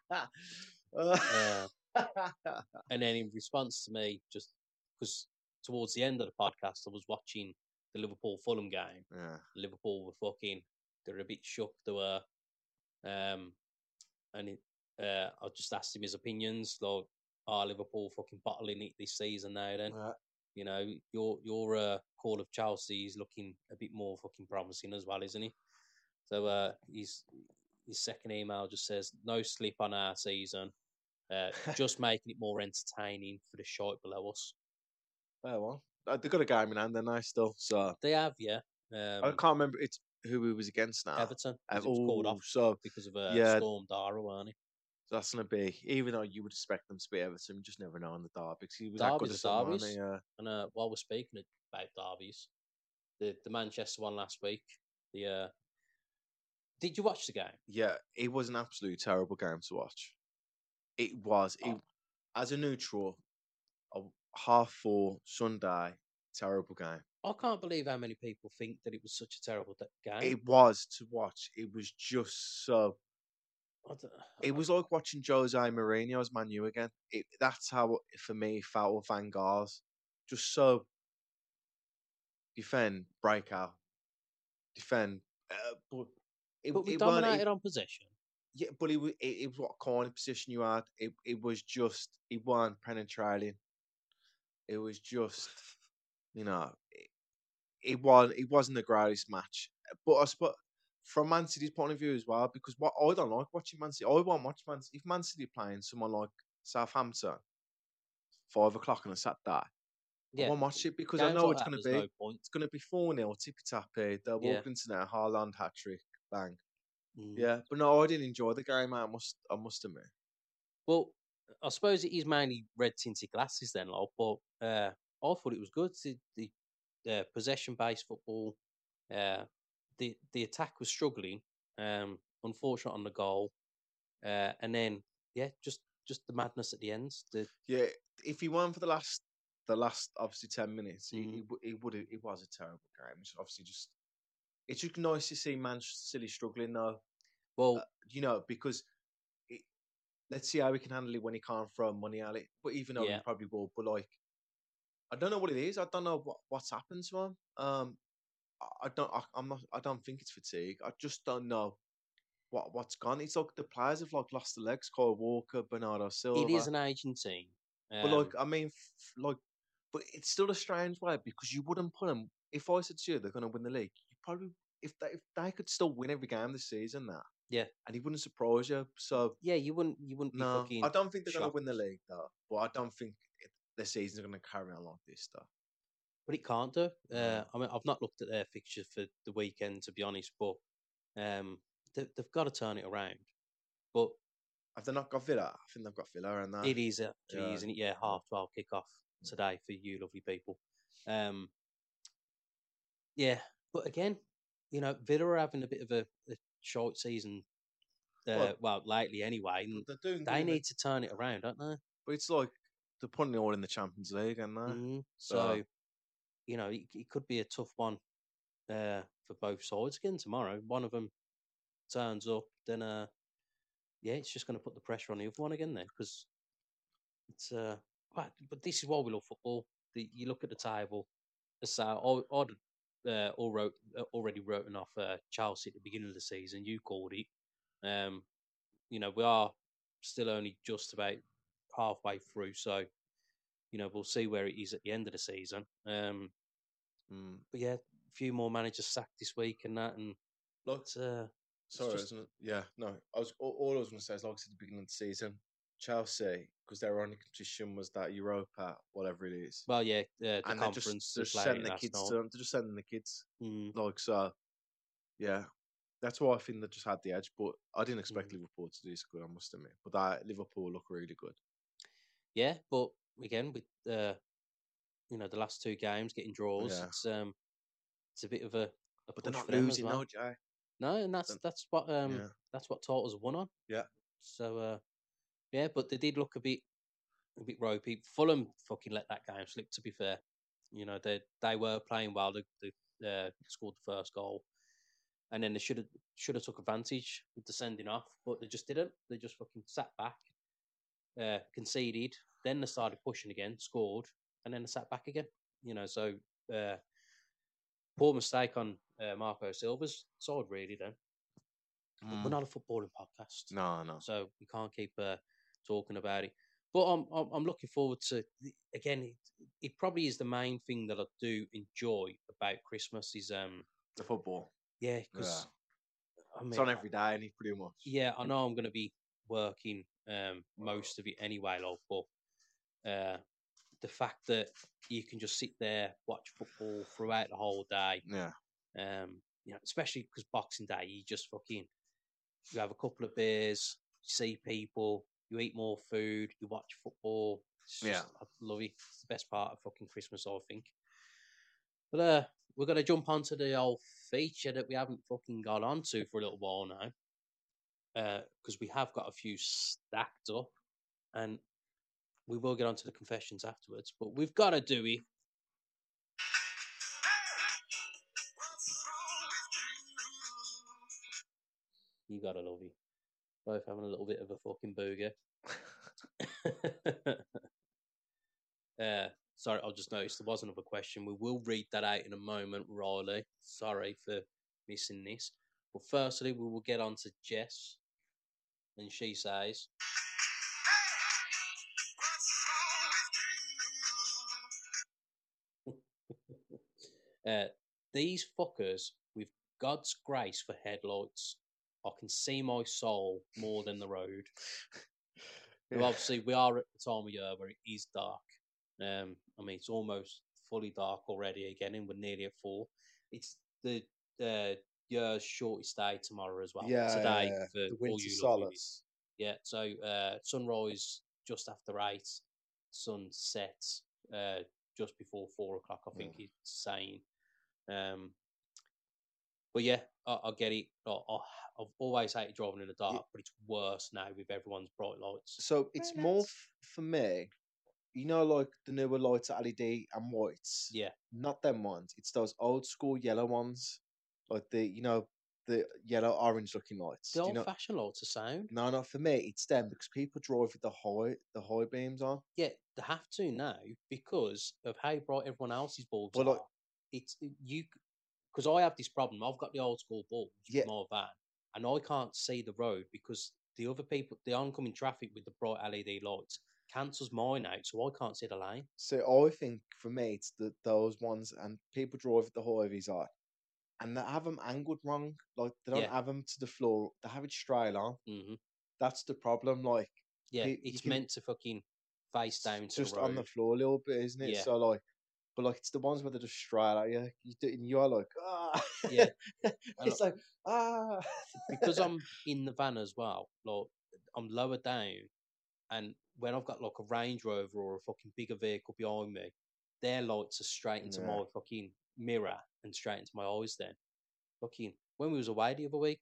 Uh, and then in response to me, just because towards the end of the podcast, I was watching the Liverpool Fulham game. yeah. Liverpool were fucking, they're a bit shook. They were, um, and it, uh, I just asked him his opinions. Like, are Liverpool fucking bottling it this season now? Then, Yeah. you know, your your uh, call of Chelsea is looking a bit more fucking promising as well, isn't he? So, uh, his his second email just says, "No slip on our season. uh, just making it more entertaining for the shite below us. Oh, well, uh, they got a game in hand, then I still. So They have, yeah. I Um, can't remember it's who he was against now. Everton, Uh, because it was called oh, off so because of uh, yeah, Storm Dara, weren't he? that's gonna be. Even though you would expect them to be Everton, you just never know on the derby because he was that good Derbies at are someone. wasn't derbies. he? Uh, And uh, while we're speaking about derbies, the, the Manchester one last week, the uh, did you watch the game? yeah, it was an absolutely terrible game to watch. It was. It, Oh. as a neutral, a half four Sunday, terrible game. I can't believe how many people think that it was such a terrible d- game. It was to watch. It was just so. I don't- It was like watching Jose Mourinho's Man U again. It, that's how it- for me it felt with Van Gaals. Just so defend, break out, defend. Uh, but it, but we it weren't. dominated It, on possession. yeah, but it, wa- it, it was what kind of position you had. It, it was just it weren't penetrating. It was just, you know, it, it was it wasn't the greatest match. But I suppose from Man City's point of view as well, because what I don't like watching Man City, I won't watch Man City. If Man City playing someone like Southampton, five o'clock on a Saturday, Yeah, I won't watch it because I games know like it's that, going to there's be no point. it's going to be four nil tippy tappy. They'll Yeah. walk into there, Haaland hat trick, bang. Mm. Yeah, but no, I didn't enjoy the game. I must, I must admit. Well, I suppose it is mainly red tinted glasses then, like, but uh, I thought it was good. The, the uh, possession based football, uh, the the attack was struggling. Um, unfortunate on the goal, uh, and then yeah, just just the madness at the end. The Yeah, if he won for the last, the last obviously ten minutes, it, Mm. it, w- it would, it was a terrible game. It's obviously just, it's just nice to see Manchester City struggling though. well, Uh, you know, because it, let's see how he can handle it when he can't throw money at it. But even though he Yeah. probably will, but like, I don't know what it is. I don't know what, what's happened to him. Um, I, I don't. I, I'm not. I don't think it's fatigue. I just don't know what what's gone. It's like the players have like lost the legs. Kyle Walker, Bernardo Silva. it is an aging team. But Um, like, I mean, f- like, but it's still a strange way because you wouldn't put them. If I said to you they're going to win the league, you probably if they if they could still win every game this season, that Yeah. and he wouldn't surprise you. So yeah, you wouldn't you wouldn't be no, fucking. I don't think they're going to win the shocked. league though. But I don't think it, the season's going to carry on like this though. But it can't do. Uh, No. I mean, I've not looked at their fixtures for the weekend to be honest, but um, they, they've got to turn it around. But Have they not got Villa? I think they've got Villa and that. it is actually, Yeah. isn't it? Yeah, half twelve kickoff today for you lovely people. Um, yeah, but again, you know, Villa are having a bit of a, a short season. Uh, Well, well, lately anyway, and But they're doing. good they in the- need to turn it around, don't they? But it's like they're putting it all in the Champions League, and that. Mm, So- so, you know, it, it could be a tough one uh, for both sides again tomorrow. One of them turns up, then uh, yeah, it's just going to put the pressure on the other one again then because it's uh, but, but this is why we love football. The, you look at the table. So I, I'd uh, all wrote, uh, already written off uh, Chelsea at the beginning of the season. You called it. Um, you know, we are still only just about halfway through, so you know we'll see where it is at the end of the season. Um, Mm. but yeah, a few more managers sacked this week and that, and Look, it's, uh, sorry, just- isn't it? Yeah, no. I was all, all I was going to say is, like I said at the beginning of the season, Chelsea, because their only competition was that Europa, whatever it is, well, yeah, uh, the and they're conference just they're was just playing sending the last kids night. to them. They're just sending the kids, Mm, like so. Yeah, that's why I think they just had the edge. But I didn't expect Mm. Liverpool to do so good. I must admit, but that Liverpool look really good. yeah, but again with uh, you know the last two games getting draws, Yeah. it's um, it's a bit of a, a But push they're not for them as losing, well. no, Jay. No, and that's Then- that's what um Yeah. that's what titles have won on. Yeah. So uh, yeah, but they did look a bit a bit ropey. Fulham fucking let that game slip. To be fair, you know they they were playing well. They, they uh, scored the first goal, and then they should have should have took advantage with the sending off, but they just didn't. They just fucking sat back, uh, conceded. Then they started pushing again, scored, and then they sat back again. You know, so uh, poor mistake on uh, Marco Silva's side, really. Then but we're Mm. not a footballing podcast. No, no. So we can't keep uh, talking about it. But I'm, I'm I'm looking forward to again. It, it probably is the main thing that I do enjoy about Christmas is um The football. yeah because I mean It's on every day, and pretty much. yeah I know I'm going to be working um, most of it anyway, like, but uh, the fact that you can just sit there, watch football throughout the whole day, Yeah. um, you know, especially because Boxing Day, you just fucking, you have a couple of beers, you see people, you eat more food, you watch football. It's just, Yeah. I love it. It's the best part of fucking Christmas, I think. But uh, we're going to jump onto the old feature that we haven't fucking got onto for a little while now. Because uh, we have got a few stacked up. And we will get onto the confessions afterwards. But we've got to do it. You got to love it. Both having a little bit of a fucking booger. uh, sorry, I just noticed there was another question. We will read that out in a moment, Riley. Sorry for missing this. But firstly, we will get on to Jess. And she says, uh, these fuckers with God's grace for headlights. I can see my soul more than the road. Yeah. Now, obviously, we are at the time of year where it is dark. Um, I mean, it's almost fully dark already again, and we're nearly at four. It's the the year's shortest day tomorrow as well. Yeah, Today yeah, for the all winter you lovely. solace. Yeah, so uh, sunrise just after eight, sunset uh, just before four o'clock. I think Yeah. it's saying. Um, but yeah, I, I get it. I, I, I've always hated driving in the dark, Yeah. but it's worse now with everyone's bright lights. So it's more f- for me, you know, like the newer lights are L E D and whites. Yeah, Not them ones. It's those old school yellow ones, like the you know the yellow orange looking lights. the Do you know? old-fashioned lights are sound. No, not for me. It's them because people drive with the high the high beams on. Yeah, they have to now because of how bright everyone else's bulbs Well, are. like, It's you because I have this problem. I've got the old school bulbs Yeah. with my van, and I can't see the road because the other people, the oncoming traffic with the bright L E D lights, cancels mine out, so I can't see the lane. So I think for me, it's the those ones, and people drive with the high vis on, and they have them angled wrong. Like they don't Yeah. have them to the floor. They have it straight on. hmm That's the problem. Like, Yeah, pe- you it's can- meant to fucking face down to just the road. on the floor a little bit, isn't it? Yeah. So like, but like it's the ones where they're just straight at you. You do, and you're like, ah, Yeah. it's like ah, because I'm in the van as well. Like I'm lower down, and when I've got like a Range Rover or a fucking bigger vehicle behind me, their lights are straight into Yeah. my fucking mirror and straight into my eyes. Then, fucking when we was away the other week,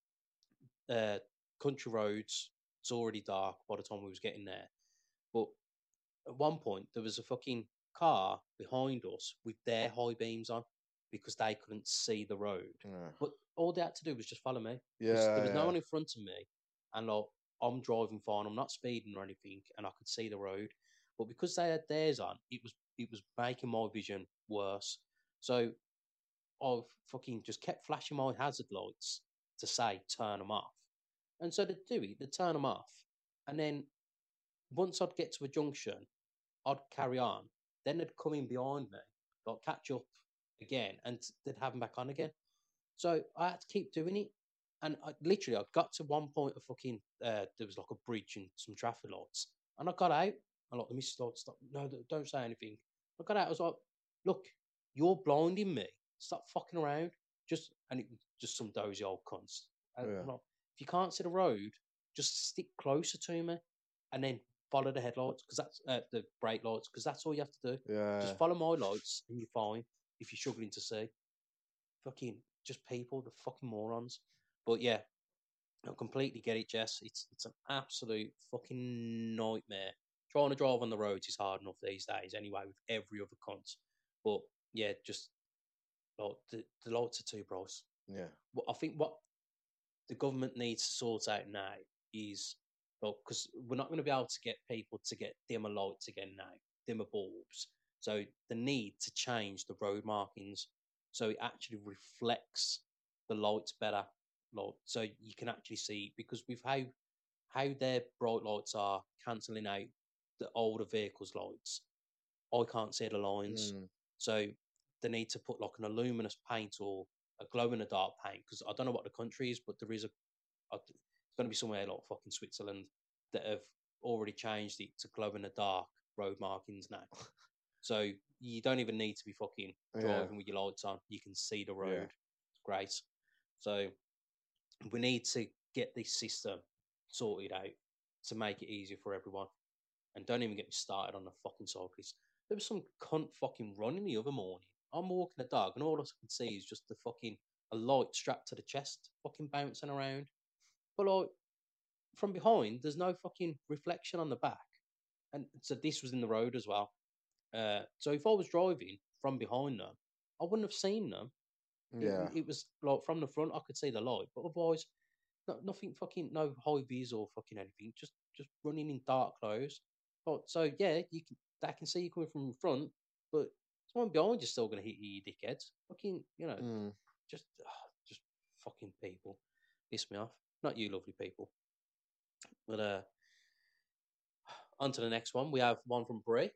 uh, country roads. It's already dark by the time we was getting there, but at one point there was a fucking car behind us with their high beams on because they couldn't see the road. yeah, But all they had to do was just follow me. 'Cause yeah, there was no yeah. one in front of me, and like I'm driving fine, I'm not speeding or anything, and I could see the road. But because they had theirs on, it was it was making my vision worse. So I've fucking just kept flashing my hazard lights to say turn them off, and so they'd do it, they'd turn them off, and then once I'd get to a junction, I'd carry on. Then they'd come in behind me, like catch up again, and they'd have them back on again. So I had to keep doing it. And I, literally, I got to one point of fucking, uh, there was like a bridge and some traffic lights. And I got out, and like the missus like, stop, no, don't say anything. I got out, I was like, look, you're blinding me. Stop fucking around. Just, and it was just some dozy old cunts. And Yeah. I'm like, if you can't see the road, just stick closer to me and then follow the headlights, because that's uh, the brake lights, because that's all you have to do. Yeah. Just follow my lights and you're fine if you're struggling to see. Fucking just people, the fucking morons. But yeah, I completely get it, Jess. It's it's an absolute fucking nightmare. Trying to drive on the roads is hard enough these days anyway with every other cunt. But yeah, just like the, the lights are too bright. Yeah. What I think what the government needs to sort out now is, well, because we're not going to be able to get people to get dimmer lights again now, dimmer bulbs. So the need to change the road markings so it actually reflects the lights better, like, so you can actually see, because with how how their bright lights are cancelling out the older vehicles' lights, I can't see the lines. Mm. So they need to put like an luminous paint or a glow in the dark paint, because I don't know what the country is, but there is a, a going to be somewhere like fucking Switzerland that have already changed it to glow in the dark road markings now. So you don't even need to be fucking driving Yeah. with your lights on. You can see the road. Yeah. It's great. So we need to get this system sorted out to make it easier for everyone. And don't even get me started on the fucking cyclists. There was some cunt fucking running the other morning. I'm walking the dog, and all I can see is just the fucking a light strapped to the chest, fucking bouncing around. But like from behind, there's no fucking reflection on the back, and so this was in the road as well. Uh, so if I was driving from behind them, I wouldn't have seen them. Yeah. It, it was like from the front, I could see the light, but otherwise, no, nothing fucking, no high vis or fucking anything. Just just running in dark clothes. But so yeah, you can they can see you coming from the front, but someone behind you's still gonna hit you, you dickheads. Fucking, you know, Mm. just ah, just fucking people piss me off. Not you, lovely people. But uh, on to the next one. We have one from Brie.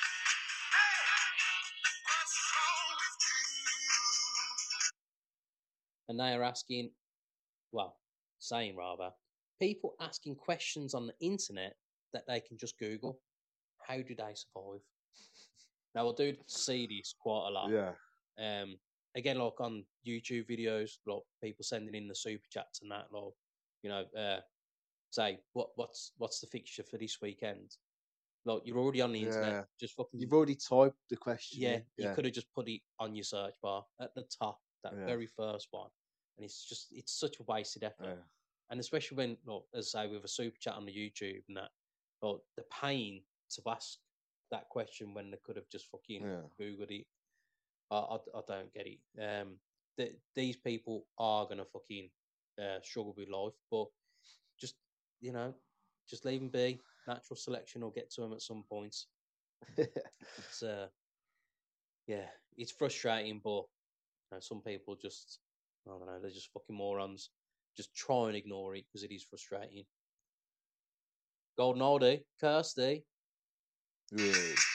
And they are asking, well, saying rather, people asking questions on the internet that they can just Google. How do they survive? Now, I do see this quite a lot. Yeah. Um, again, like on YouTube videos, like people sending in the super chats and that, like, you know, uh, say what what's what's the fixture for this weekend? Like you're already on the internet, Yeah. just fucking You've already typed the question. yeah. in. You Yeah. could have just put it on your search bar at the top, that Yeah. very first one, and it's just it's such a wasted effort. Yeah. And especially when, like, as I say, with a super chat on the YouTube and that, like, the pain to ask that question when they could have just fucking Yeah. Googled it. I, I, I don't get it. Um, th- these people are gonna fucking uh, struggle with life, but just you know, just leave them be. Natural selection will get to them at some point. It's uh, yeah, it's frustrating, but you know, some people just I don't know, they're just fucking morons. Just try and ignore it because it is frustrating. Golden Oldie, Kirsty. Yeah.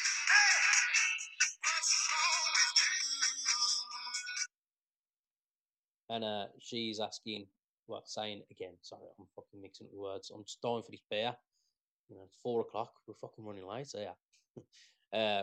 And uh, she's asking, well, saying again, sorry, I'm fucking mixing up the words. I'm just dying for this beer. You know, it's four o'clock. We're fucking running late, so yeah. uh,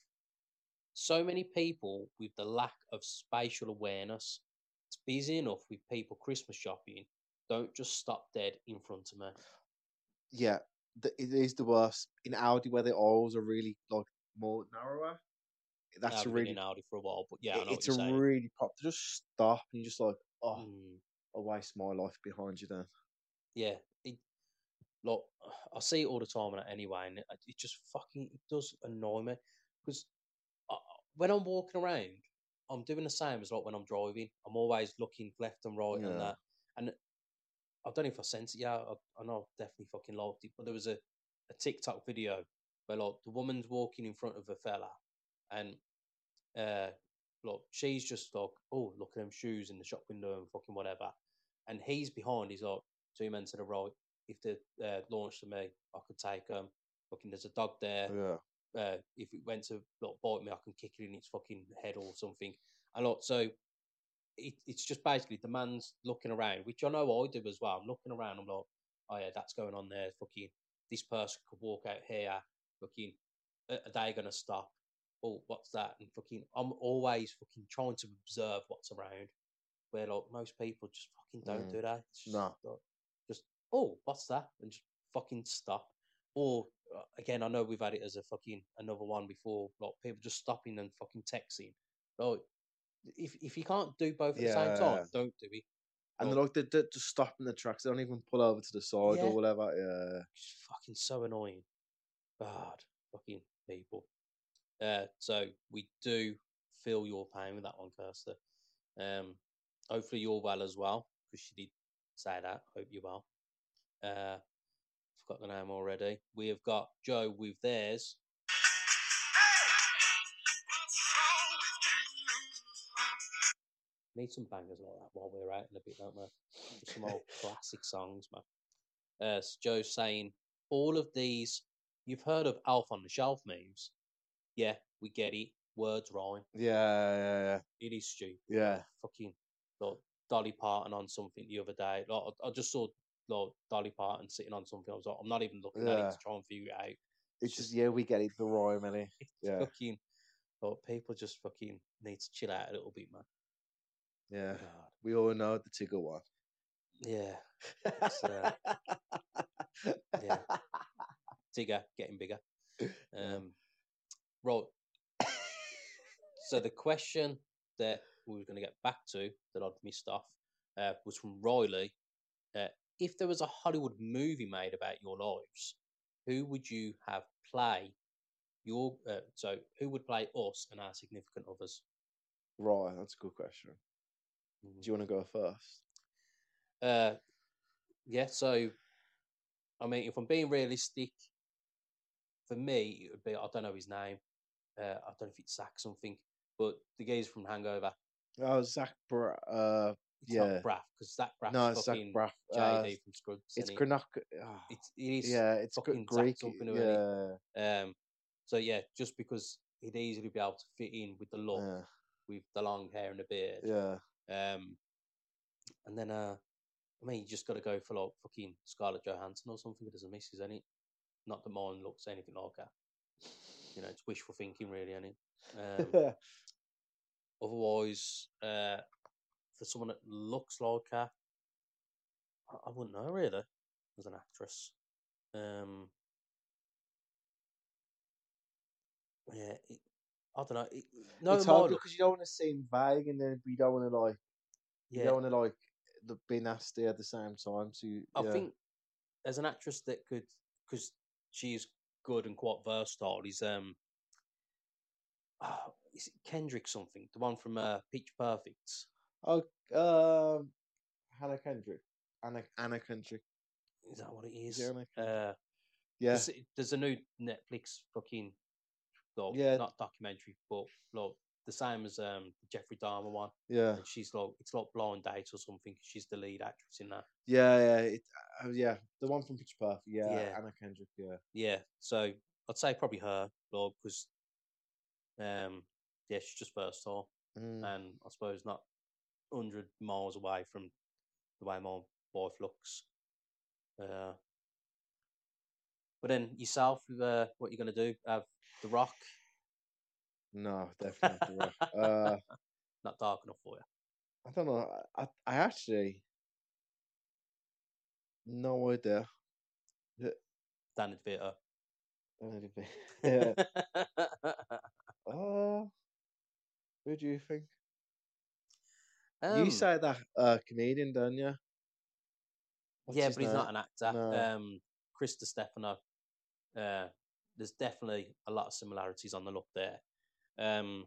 so many people with the lack of spatial awareness. It's busy enough with people Christmas shopping. Don't just stop dead in front of me. Yeah. The, it is the worst in Audi where the aisles are really like more narrower. I That's a haven't been really. in Audi for a while, but yeah, I it- know it's what a you're saying. really pop. To just stop and you're just like, oh, Mm, I waste my life behind you then. yeah, it, look, I see it all the time and anyway, and it, it just fucking it does annoy me because when I'm walking around, I'm doing the same as like when I'm driving. I'm always looking left and right and Yeah. that. And I don't know if I sent it. Yeah, I, I know I've definitely fucking liked it. But there was a, a TikTok video where like the woman's walking in front of a fella, and uh, look, she's just like, oh, look at them shoes in the shop window and fucking whatever. And he's behind. He's like, two men to the right. If they uh, launched to me, I could take them. Fucking, there's a dog there. Yeah. Uh, if it went to like, bite me, I can kick it in its fucking head or something. A lot. So it, it's just basically the man's looking around, which I know I do as well. I'm looking around. I'm like, oh yeah, that's going on there. Fucking, this person could walk out here. Fucking, are they gonna stop? Oh, what's that? And fucking, I'm always fucking trying to observe what's around. Where like most people just fucking don't Mm. do that. It's just, No. like, just oh, what's that? And just fucking stop. Or uh, again, I know we've had it as a fucking another one before. Like people just stopping and fucking texting. Like if if you can't do both at the same Yeah. time, don't do it. And Like, they're like, they're, they're just stopping the tracks. They don't even pull over to the side Yeah. or whatever. Yeah. it's fucking so annoying. God, fucking people. Uh, so we do feel your pain with that one, Kirsten. Um, hopefully you're well as well, because she did say that. Hope you're well. Uh, forgot the name already. We have got Joe with theirs. Need some bangers like that while we're out in a bit, don't we? Just some old classic songs, man. Uh, so Joe's saying all of these. You've heard of Alf on the Shelf memes? Yeah, we get it. Words rhyme. Yeah. Yeah. It is stupid. Yeah. Fucking like Dolly Parton on something the other day. Like I, I just saw like Dolly Parton sitting on something. I was like, I'm not even looking at it Yeah. to try and figure it out. It's just yeah, we get it the rhyme, and It's yeah, fucking. But people just fucking need to chill out a little bit, man. yeah. God. We all know the Tigger one. Yeah, It's, uh, yeah. Tigger getting bigger. Yeah. Um, right. So the question that we were going to get back to that I'd missed off uh, was from Riley. Uh, if there was a Hollywood movie made about your lives, who would you have play your? Uh, so who would play us and our significant others? Right, that's a good question. Do you want to go first? Uh, yeah. So, I mean, if I'm being realistic, for me, it would be I don't know his name. Uh, I don't know if it's Zach something, but the guy's from Hangover. Oh, Zach Bra- uh It's yeah. not Braff because Zach Braff's No, it's Zach fucking Braff. J Uh, D from Scrubs. it's isn't it? Greenock. Oh, It's it is yeah, it's Gr- fucking Greek. Zach something, isn't it? Yeah, Um, so yeah, just because he'd easily be able to fit in with the look, yeah, with the long hair and the beard. yeah. Um, and then uh, I mean, you just got to go for like fucking Scarlett Johansson or something as a missus, ain't it? Not that mine looks anything like her. You know, it's wishful thinking, really, ain't it? Um, otherwise, uh, for someone that looks like her, I, I wouldn't know really as an actress. Um, yeah, it, I don't know. It, no, It's my hard look, because you don't want to seem vague, and then you don't want to like you yeah, don't want to like the be nasty at the same time. So you, I yeah, think as an actress that could, because she's good and quite versatile, is um, oh, is it Kendrick something? The one from uh, Pitch Perfect. oh, um, Hannah Kendrick, Anna Anna Kendrick, Is that what it is is? it Anna Kendrick? Uh, Yeah, 'cause it- there's a new Netflix fucking, well, yeah, not documentary, but like the same as um the Jeffrey Dahmer one, yeah, and she's like it's like Blind Date or something. She's the lead actress in that. yeah, yeah. It, uh, yeah, the one from Pitch Perfect. Yeah, Yeah, Anna Kendrick. Yeah, yeah. So I'd say probably her, like, because um yeah, she's just versatile, mm. and I suppose not hundred miles away from the way my wife looks. Uh, but then yourself, uh, what you gonna do? Have The Rock? No, definitely not The Rock. Uh, Not dark enough for you. I don't know. I I actually no idea. Yeah, Danny DeVito. don't even- yeah. Uh, who do you think? You um, say that uh comedian, don't you? What's yeah, his but he's name? not an actor. No. Um, Chris Stefano. Uh, there's definitely a lot of similarities on the look there. Um,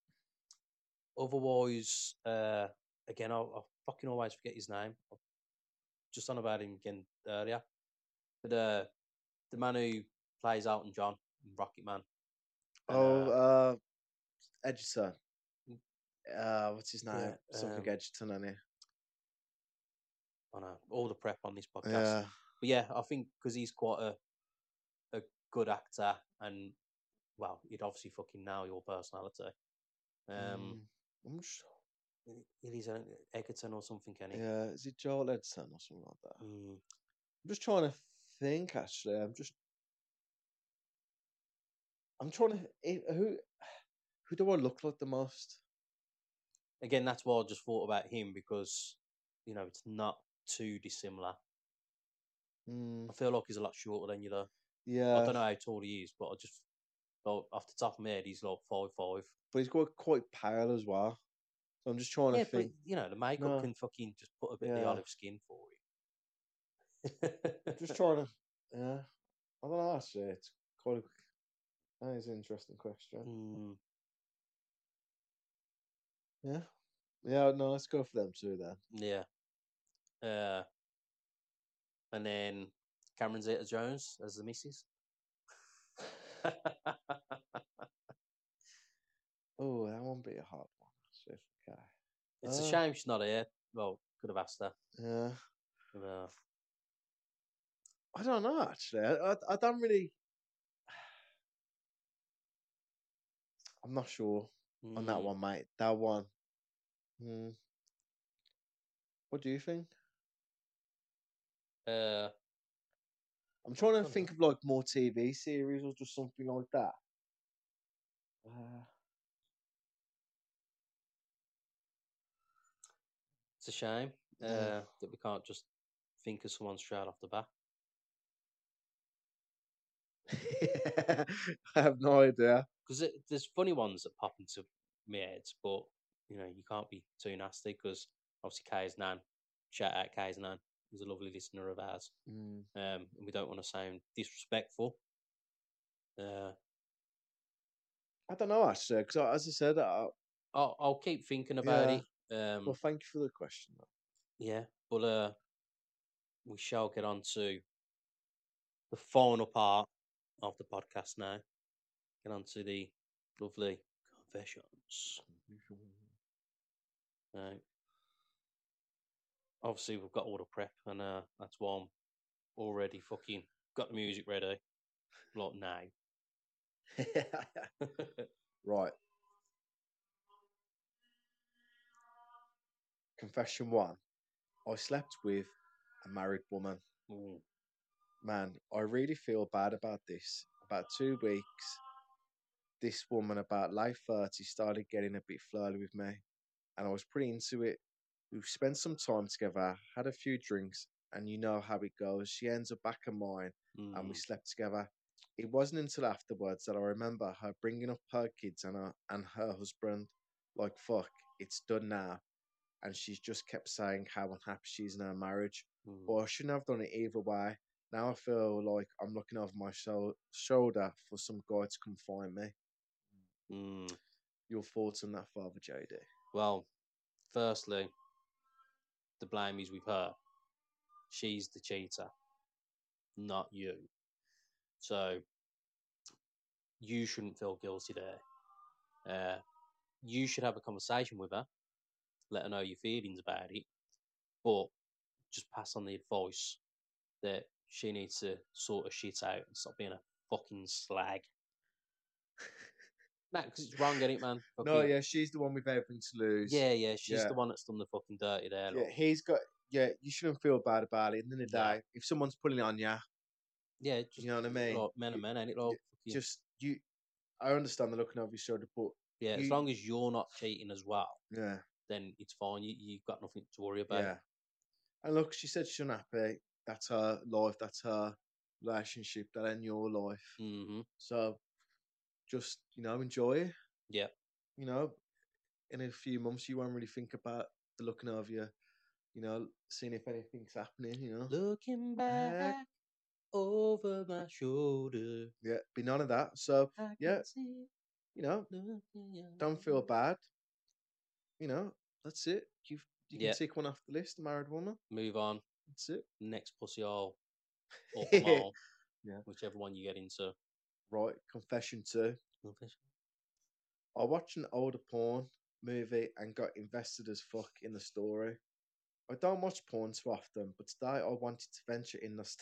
otherwise, uh, again, I, I fucking always forget his name. I've just on about him again earlier. But uh, the man who plays Elton John in Rocket Man. And, Oh, uh, uh, Edgerton. Mm. Uh, what's his name? yeah, Something um, Edgerton, on it. I know all the prep on this podcast. Yeah. But yeah, I think because he's quite a, a good actor and, well, you'd obviously fucking know your personality. Um, Mm, I'm just, it is an Egerton or something, Kenny. yeah. Is it Joel Edgerton or something like that? Mm. I'm just trying to think. Actually, I'm just. I'm trying to. eh, Who? Who do I look like the most? Again, that's why I just thought about him because, you know, it's not too dissimilar. Mm, I feel like he's a lot shorter than you, though. I yeah, don't know how tall he is, but I just, well, off the top of my head, he's like five five. but he's quite quite pale as well. So I'm just trying Yeah, to but think. you know, the makeup No, can fucking just put a bit of the yeah. olive skin for you. I'm just trying to. Yeah, I don't know. Actually, it's quite. A, that is an interesting question. Mm, Yeah, yeah. No, let's go for them too then. yeah. Uh, and then Cameron Zeta Jones as the missus. Oh, that won't be a hard one. Actually. Okay. It's a Uh, shame she's not here. Well, could have asked her. yeah. But, uh, I don't know. Actually, I, I, I don't really. I'm not sure on that mm, one, mate. That one. Hmm. What do you think? Uh, I'm trying to Dunno. think of like more T V series or just something like that. Uh, it's a shame uh, Yeah. that we can't just think of someone straight off the bat. I have no idea. Because there's funny ones that pop into my head, but you know you can't be too nasty because obviously Kay's nan, shout out Kay's nan, he's a lovely listener of ours, Mm. um, and we don't want to sound disrespectful. Uh, I don't know actually, because as I said, I, I'll, I'll keep thinking about Yeah. it. Um, well, thank you for the question. Though. yeah, but uh, we shall get on to the final part of the podcast now. Get on to the lovely confessions. Now, obviously, we've got all the prep, and uh, that's why I'm already fucking got the music ready. Like now. Right. Confession one. I slept with a married woman. Ooh. Man, I really feel bad about this. About two weeks, this woman, about late thirty, started getting a bit flirty with me, and I was pretty into it. We spent some time together, had a few drinks, and you know how it goes. She ends up back of mine, and we Mm. slept together. It wasn't until afterwards that I remember her bringing up her kids and her, and her husband. Like, fuck, it's done now. And she's just kept saying how unhappy she is in her marriage. Mm. But I shouldn't have done it either way. Now I feel like I'm looking over my shou- shoulder for some guy to come find me. Mm. Your thoughts on that, Father J D? Well, firstly, the blame is with her. She's the cheater, not you. So you shouldn't feel guilty there. Uh, you should have a conversation with her, let her know your feelings about it, but just pass on the advice that she needs to sort of shit out and stop being a fucking slag. No, because it's wrong, ain't it, man? No, Fucking- yeah, she's the one with everything to lose. yeah, yeah, she's Yeah. the one that's done the fucking dirty there. Yeah, Like. he's got. Yeah, you shouldn't feel bad about it. At the end of the Nah. day, if someone's pulling on you, Yeah, just, you know what I mean. like, men and men, ain't it? Like, fucking- Just you. I understand the looking over your shoulder, but yeah, as you- long as you're not cheating as well, yeah, then it's fine. You, you've got nothing to worry about. yeah. And look, she said she's unhappy. That's her life. That's her relationship. That ain't your life. Mm-hmm. So, just you know, enjoy it. Yeah. You know, in a few months, you won't really think about the looking over you. You know, seeing if anything's happening. You know. Looking back Back. over my shoulder. Yeah, be none of that. So, I yeah, can see you know, looking in don't feel bad. You know, that's it. You you can Yeah. tick one off the list. Married woman. Move on. That's it. Next pussy hole. Or bumhole. Yeah. Whichever one you get into. Right. Confession two. Confession. I watched an older porn movie and got invested as fuck in the story. I don't watch porn too often, but today I wanted to venture in the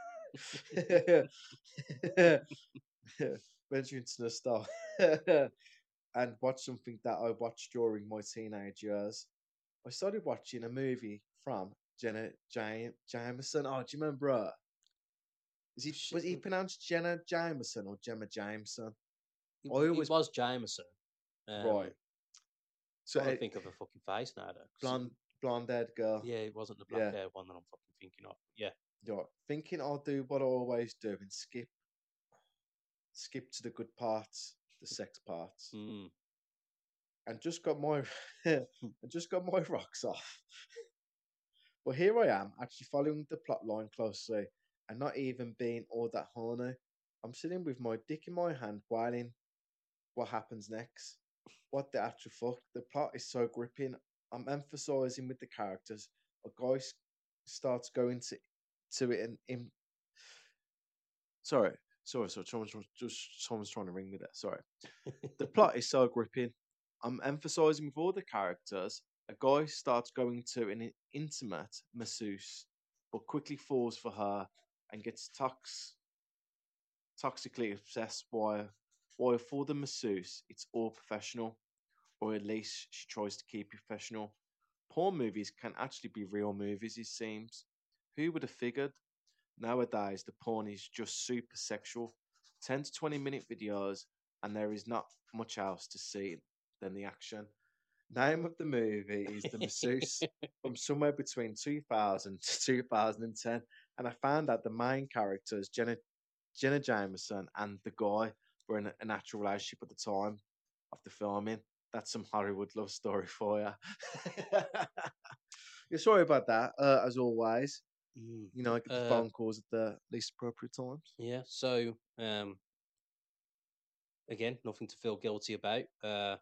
st- venture into the stuff and watch something that I watched during my teenage years. I started watching a movie from Jenna Jam- Jameson. Oh, do you remember her? Is he was he Shit. pronounced Jenna Jameson or Gemma Jameson? It, I it always- was Jameson. Um, Right. So Trying to it- think of a fucking face now, though. 'cause it- blonde blonde haired girl. Yeah, it wasn't the Yeah. black hair one that I'm fucking thinking of. Yeah. Yeah, thinking I'll do what I always do and skip skip to the good parts, the sex parts. Mm. And just got my and just got my rocks off. But here I am, actually following the plot line closely and not even being all that horny. I'm sitting with my dick in my hand, whiling what happens next. What the actual fuck? The plot is so gripping. I'm emphasizing with the characters. A guy s- starts going to to it and in. Sorry, sorry, sorry. Someone's just someone's trying to ring me there. Sorry. The plot is so gripping. I'm emphasizing with all the characters. A guy starts going to an in- intimate masseuse, but quickly falls for her and gets tox- toxically obsessed. Why? Why for the masseuse, it's all professional, or at least she tries to keep it professional. Porn movies can actually be real movies, it seems. Who would have figured? Nowadays, the porn is just super sexual. ten to twenty minute videos, and there is not much else to see than the action. Name of the movie is The Masseuse from somewhere between two thousand to two thousand ten. And I found out the main characters, Jenna, Jenna Jameson and the guy, were in a, a natural relationship at the time of the filming. That's some Hollywood love story for you. You're sorry about that, uh, as always. Mm. You know, I get the Uh, phone calls at the least appropriate times. Yeah. So, um, again, nothing to feel guilty about. Uh,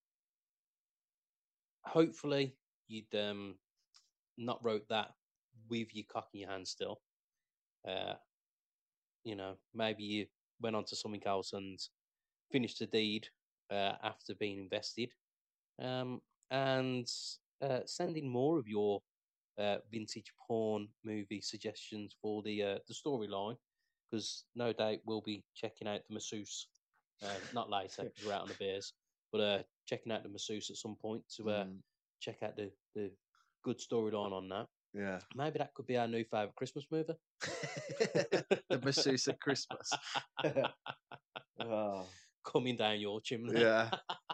hopefully, you'd um, not wrote that with your cock in your hand still. Uh, you know, maybe you went on to something else and finished the deed uh, after being invested. Um, and uh, sending more of your uh, vintage porn movie suggestions for the uh, the storyline, because no doubt we'll be checking out the masseuse, uh, not later because we're out on the beers, but uh, checking out the masseuse at some point to uh, Mm, check out the, the good storyline on that. yeah. Maybe that could be our new favourite Christmas movie. The masseuse at Christmas. Oh, Coming down your chimney. yeah.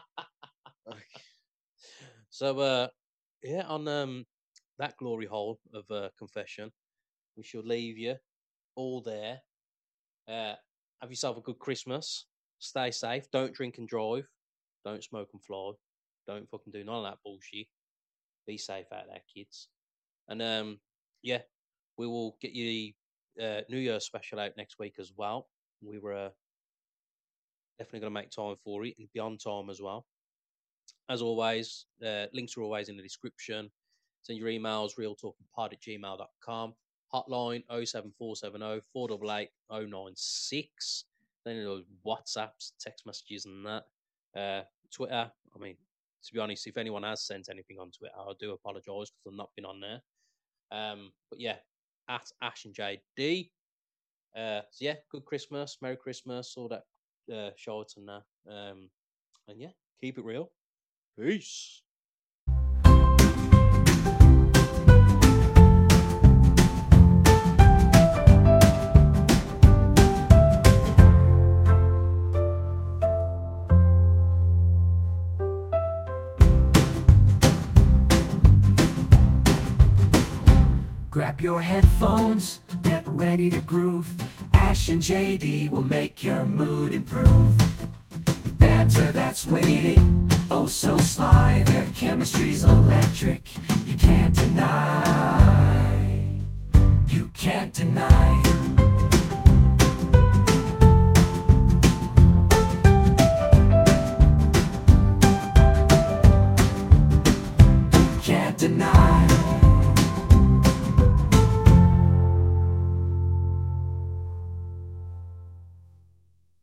So, uh, yeah, on um, that glory hole of uh, confession, we shall leave you all there. Uh, have yourself a good Christmas. Stay safe. Don't drink and drive. Don't smoke and fly. Don't fucking do none of that bullshit. Be safe out there, kids. And um, yeah, we will get you the uh, New Year's special out next week as well. We were uh, definitely going to make time for it and be on time as well. As always, uh, links are always in the description. Send your emails, realtalkingpod at gmail dot com. Hotline oh seven four seven oh, four eight eight, oh nine six. Then those WhatsApps, text messages and that. Uh, Twitter, I mean, to be honest, if anyone has sent anything on Twitter, I do apologise because I've not been on there. Um, but yeah, at Ash and J D. Uh, so yeah, good Christmas, Merry Christmas, all that uh, short and that. Um, and yeah, keep it real. Peace. Grab your headphones, get ready to groove. Ash and J D will make your mood improve. Banter that's waiting, oh so sly. Their chemistry's electric, you can't deny. You can't deny.